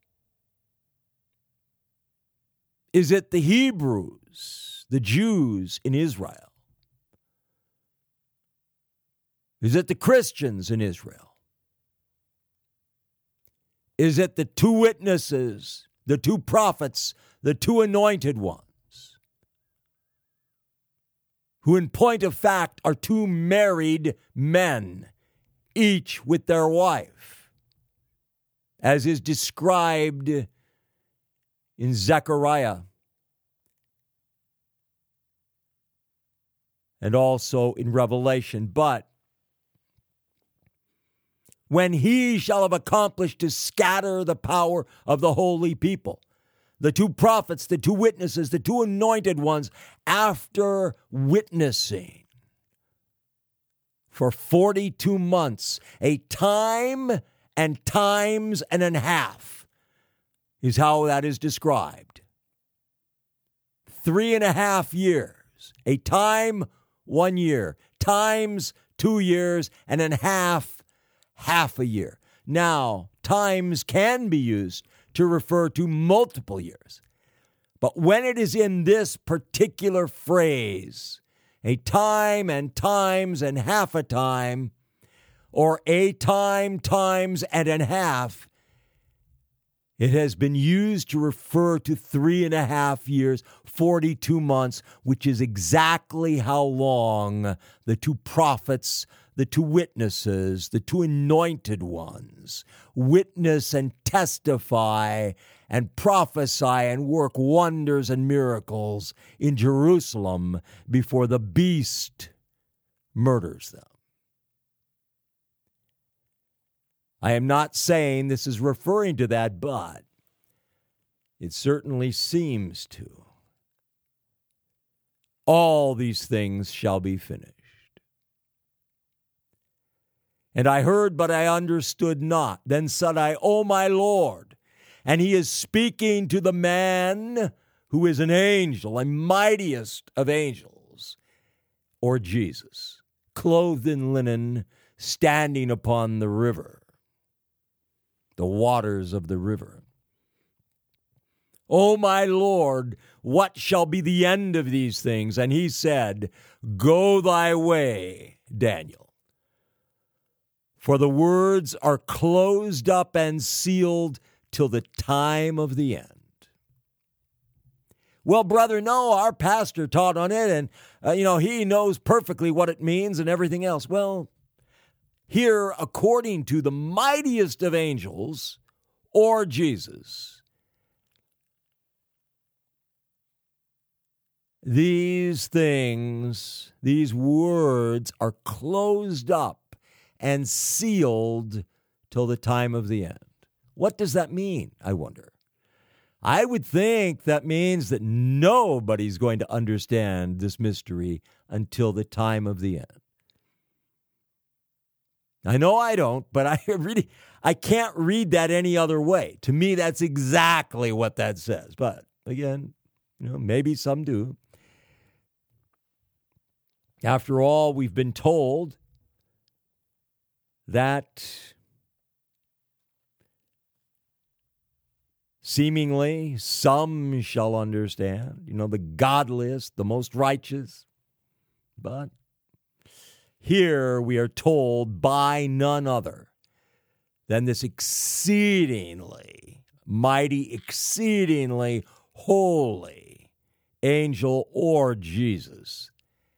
is it the Hebrews, the Jews in Israel? Is it the Christians in Israel? Is it the two witnesses, the two prophets, the two anointed ones, who in point of fact are two married men, each with their wife, as is described in Zechariah and also in Revelation? But when he shall have accomplished to scatter the power of the holy people, the two prophets, the two witnesses, the two anointed ones, after witnessing for forty-two months, a time and times and a half is how that is described. three and a half years. A time, one year. Times, two years. And then half, half a year. Now, times can be used to refer to multiple years. But when it is in this particular phrase, a time and times and half a time, or a time, times, and a half, it has been used to refer to three and a half years, forty-two months, which is exactly how long the two prophets, the two witnesses, the two anointed ones, witness and testify and prophesy and work wonders and miracles in Jerusalem before the beast murders them. I am not saying this is referring to that, but it certainly seems to. All these things shall be finished. And I heard, but I understood not. Then said I, O my Lord. And he is speaking to the man who is an angel, a mightiest of angels, or Jesus, clothed in linen, standing upon the river, the waters of the river. O my Lord, what shall be the end of these things? And he said, Go thy way, Daniel. For the words are closed up and sealed till the time of the end. Well, brother, no, our pastor taught on it, and, uh, you know, he knows perfectly what it means and everything else. Well, here, according to the mightiest of angels, or Jesus, these things, these words are closed up and sealed till the time of the end. What does that mean, I wonder? I would think that means that nobody's going to understand this mystery until the time of the end. I know I don't, but I really, I can't read that any other way. To me, that's exactly what that says. But again, you know, maybe some do. After all, we've been told that seemingly some shall understand, you know, the godliest, the most righteous. But here we are told by none other than this exceedingly mighty, exceedingly holy angel or Jesus,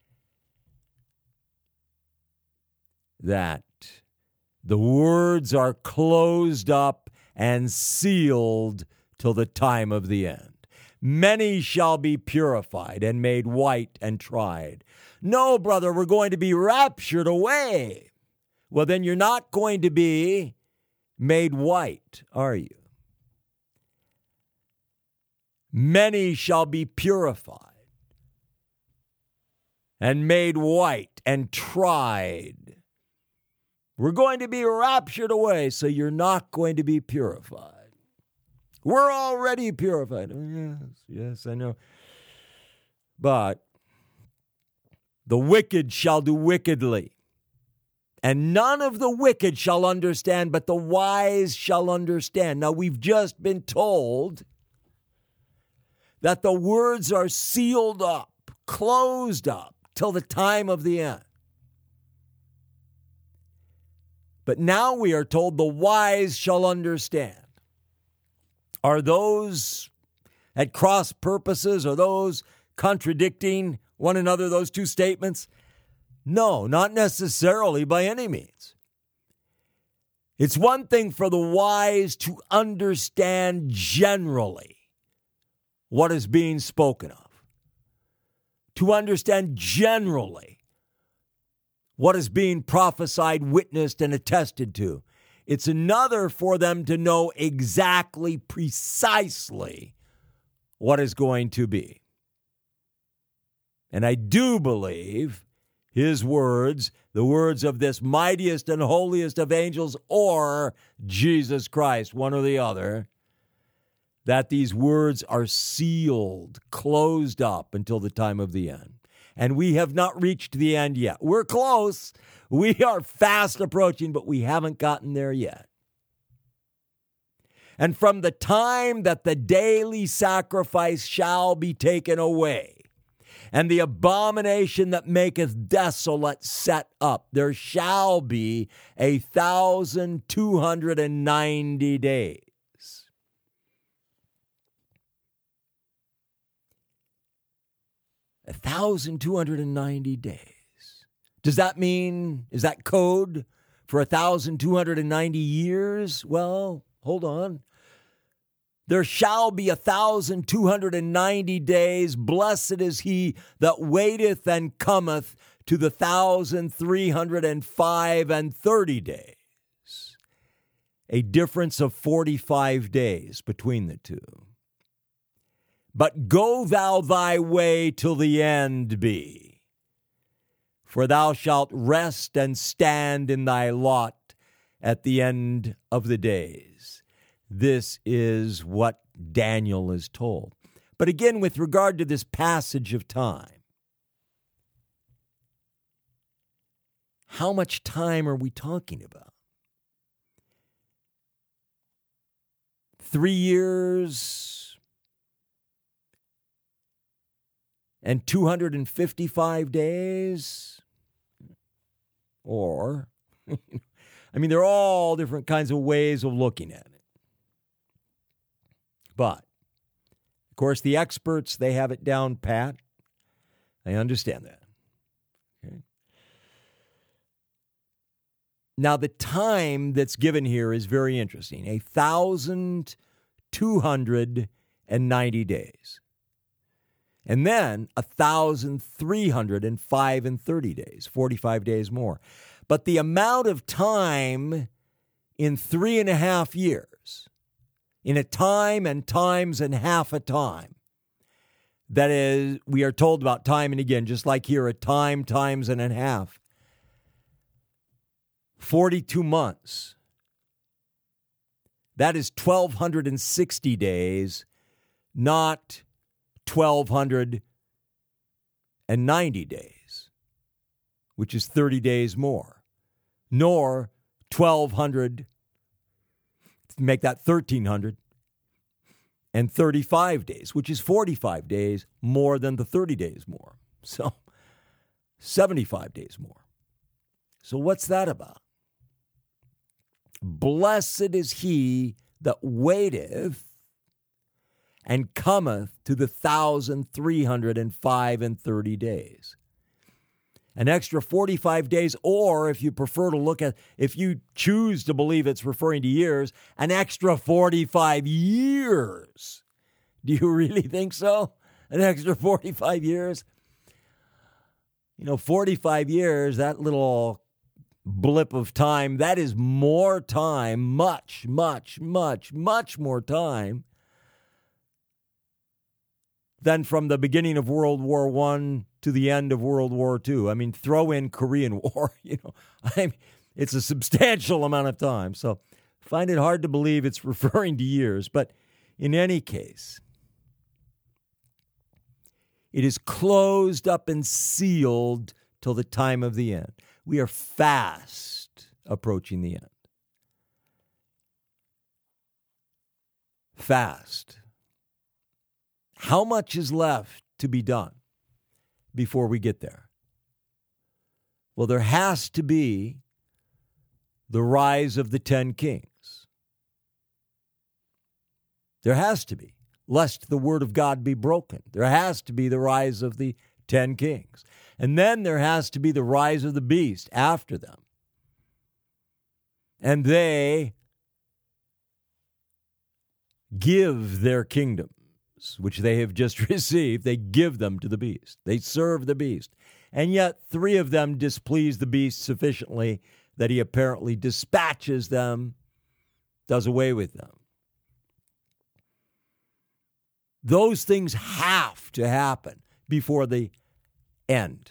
that the words are closed up and sealed till the time of the end. Many shall be purified and made white and tried. No, brother, we're going to be raptured away. Well, then you're not going to be made white, are you? Many shall be purified and made white and tried. We're going to be raptured away, so you're not going to be purified. We're already purified. Oh, yes, yes, I know. But the wicked shall do wickedly, and none of the wicked shall understand, but the wise shall understand. Now, we've just been told that the words are sealed up, closed up, till the time of the end. But now we are told the wise shall understand. Are those at cross purposes? Are those contradicting one another, those two statements? No, not necessarily by any means. It's one thing for the wise to understand generally what is being spoken of, to understand generally what is being prophesied, witnessed, and attested to. It's another for them to know exactly, precisely what is going to be. And I do believe his words, the words of this mightiest and holiest of angels, or Jesus Christ, one or the other, that these words are sealed, closed up until the time of the end. And we have not reached the end yet. We're close. We are fast approaching, but we haven't gotten there yet. And from the time that the daily sacrifice shall be taken away, and the abomination that maketh desolate set up, there shall be a thousand two hundred and ninety days. A thousand two hundred and ninety days. Does that mean, is that code for a thousand two hundred and ninety years? Well, hold on. There shall be a thousand two hundred and ninety days. Blessed is he that waiteth and cometh to the thousand three hundred and five and thirty days. A difference of forty-five days between the two. But go thou thy way till the end be, for thou shalt rest and stand in thy lot at the end of the days. This is what Daniel is told. But again, with regard to this passage of time, how much time are we talking about? Three years and two hundred fifty-five days? Or, I mean, there are all different kinds of ways of looking at it. But, of course, the experts, they have it down pat. I understand that. Okay. Now, the time that's given here is very interesting. A thousand two hundred and ninety days. And then a thousand three hundred and five and thirty days, forty-five days more. But the amount of time in three and a half years, in a time and times and half a time, that is, we are told about time and again, just like here, a time, times and a half. forty-two months. That is twelve sixty days, not twelve ninety days, which is thirty days more, nor twelve hundred, make that thirteen hundred, and thirty-five days, which is forty-five days more than the thirty days more. So seventy-five days more. So what's that about? Blessed is he that waiteth and cometh to the thousand three hundred and five and thirty days. An extra forty-five days, or if you prefer to look at, if you choose to believe it's referring to years, an extra forty-five years. Do you really think so? An extra forty-five years? You know, forty-five years, that little blip of time, that is more time, much, much, much, much more time than from the beginning of World War One to the end of World War Two. I mean, throw in Korean War, you know, I mean, it's a substantial amount of time. So find it hard to believe it's referring to years. But in any case, it is closed up and sealed till the time of the end. We are fast approaching the end. Fast. How much is left to be done before we get there? Well, there has to be the rise of the ten kings. There has to be, lest the word of God be broken. There has to be the rise of the ten kings. And then there has to be the rise of the beast after them. And they give their kingdom, which they have just received, they give them to the beast. They serve the beast. And yet three of them displease the beast sufficiently that he apparently dispatches them, does away with them. Those things have to happen before the end.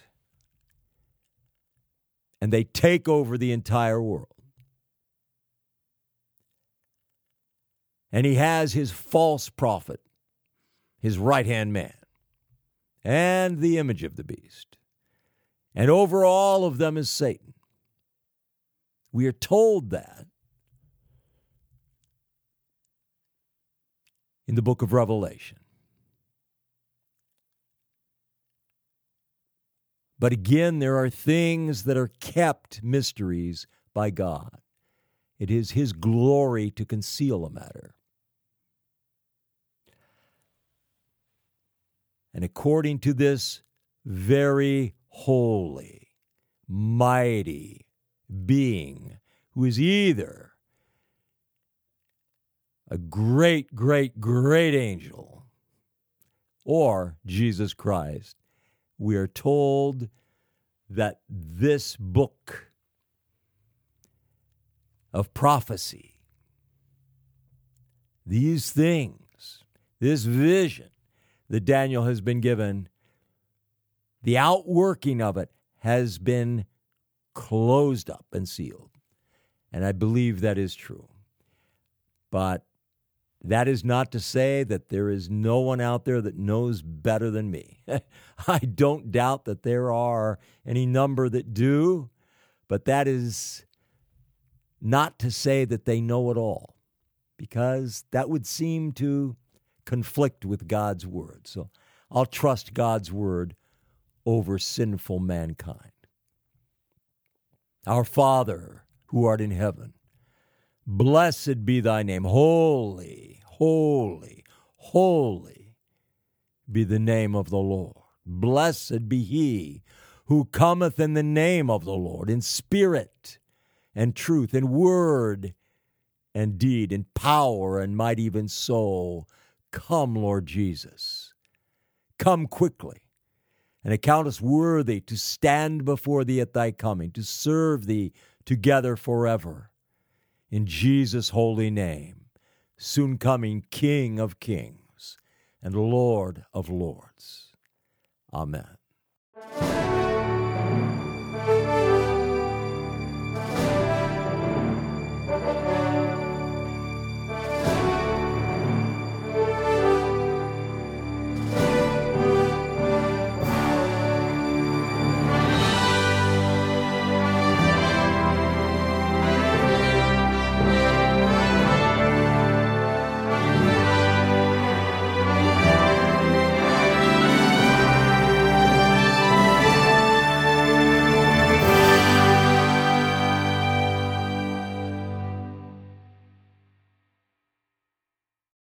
And they take over the entire world. And he has his false prophet, his right-hand man, and the image of the beast. And over all of them is Satan. We are told that in the book of Revelation. But again, there are things that are kept mysteries by God. It is his glory to conceal a matter. And according to this very holy, mighty being, who is either a great, great, great angel or Jesus Christ, we are told that this book of prophecy, these things, this vision that Daniel has been given, the outworking of it has been closed up and sealed. And I believe that is true. But that is not to say that there is no one out there that knows better than me. I don't doubt that there are any number that do, but that is not to say that they know it all, because that would seem to conflict with God's word. So I'll trust God's word over sinful mankind. Our Father, who art in heaven, blessed be thy name. Holy, holy, holy be the name of the Lord. Blessed be he who cometh in the name of the Lord, in spirit and truth, in word and deed, in power and might even so. Come, Lord Jesus. Come quickly, and account us worthy to stand before thee at thy coming, to serve thee together forever. In Jesus' holy name, soon coming King of kings and Lord of lords. Amen.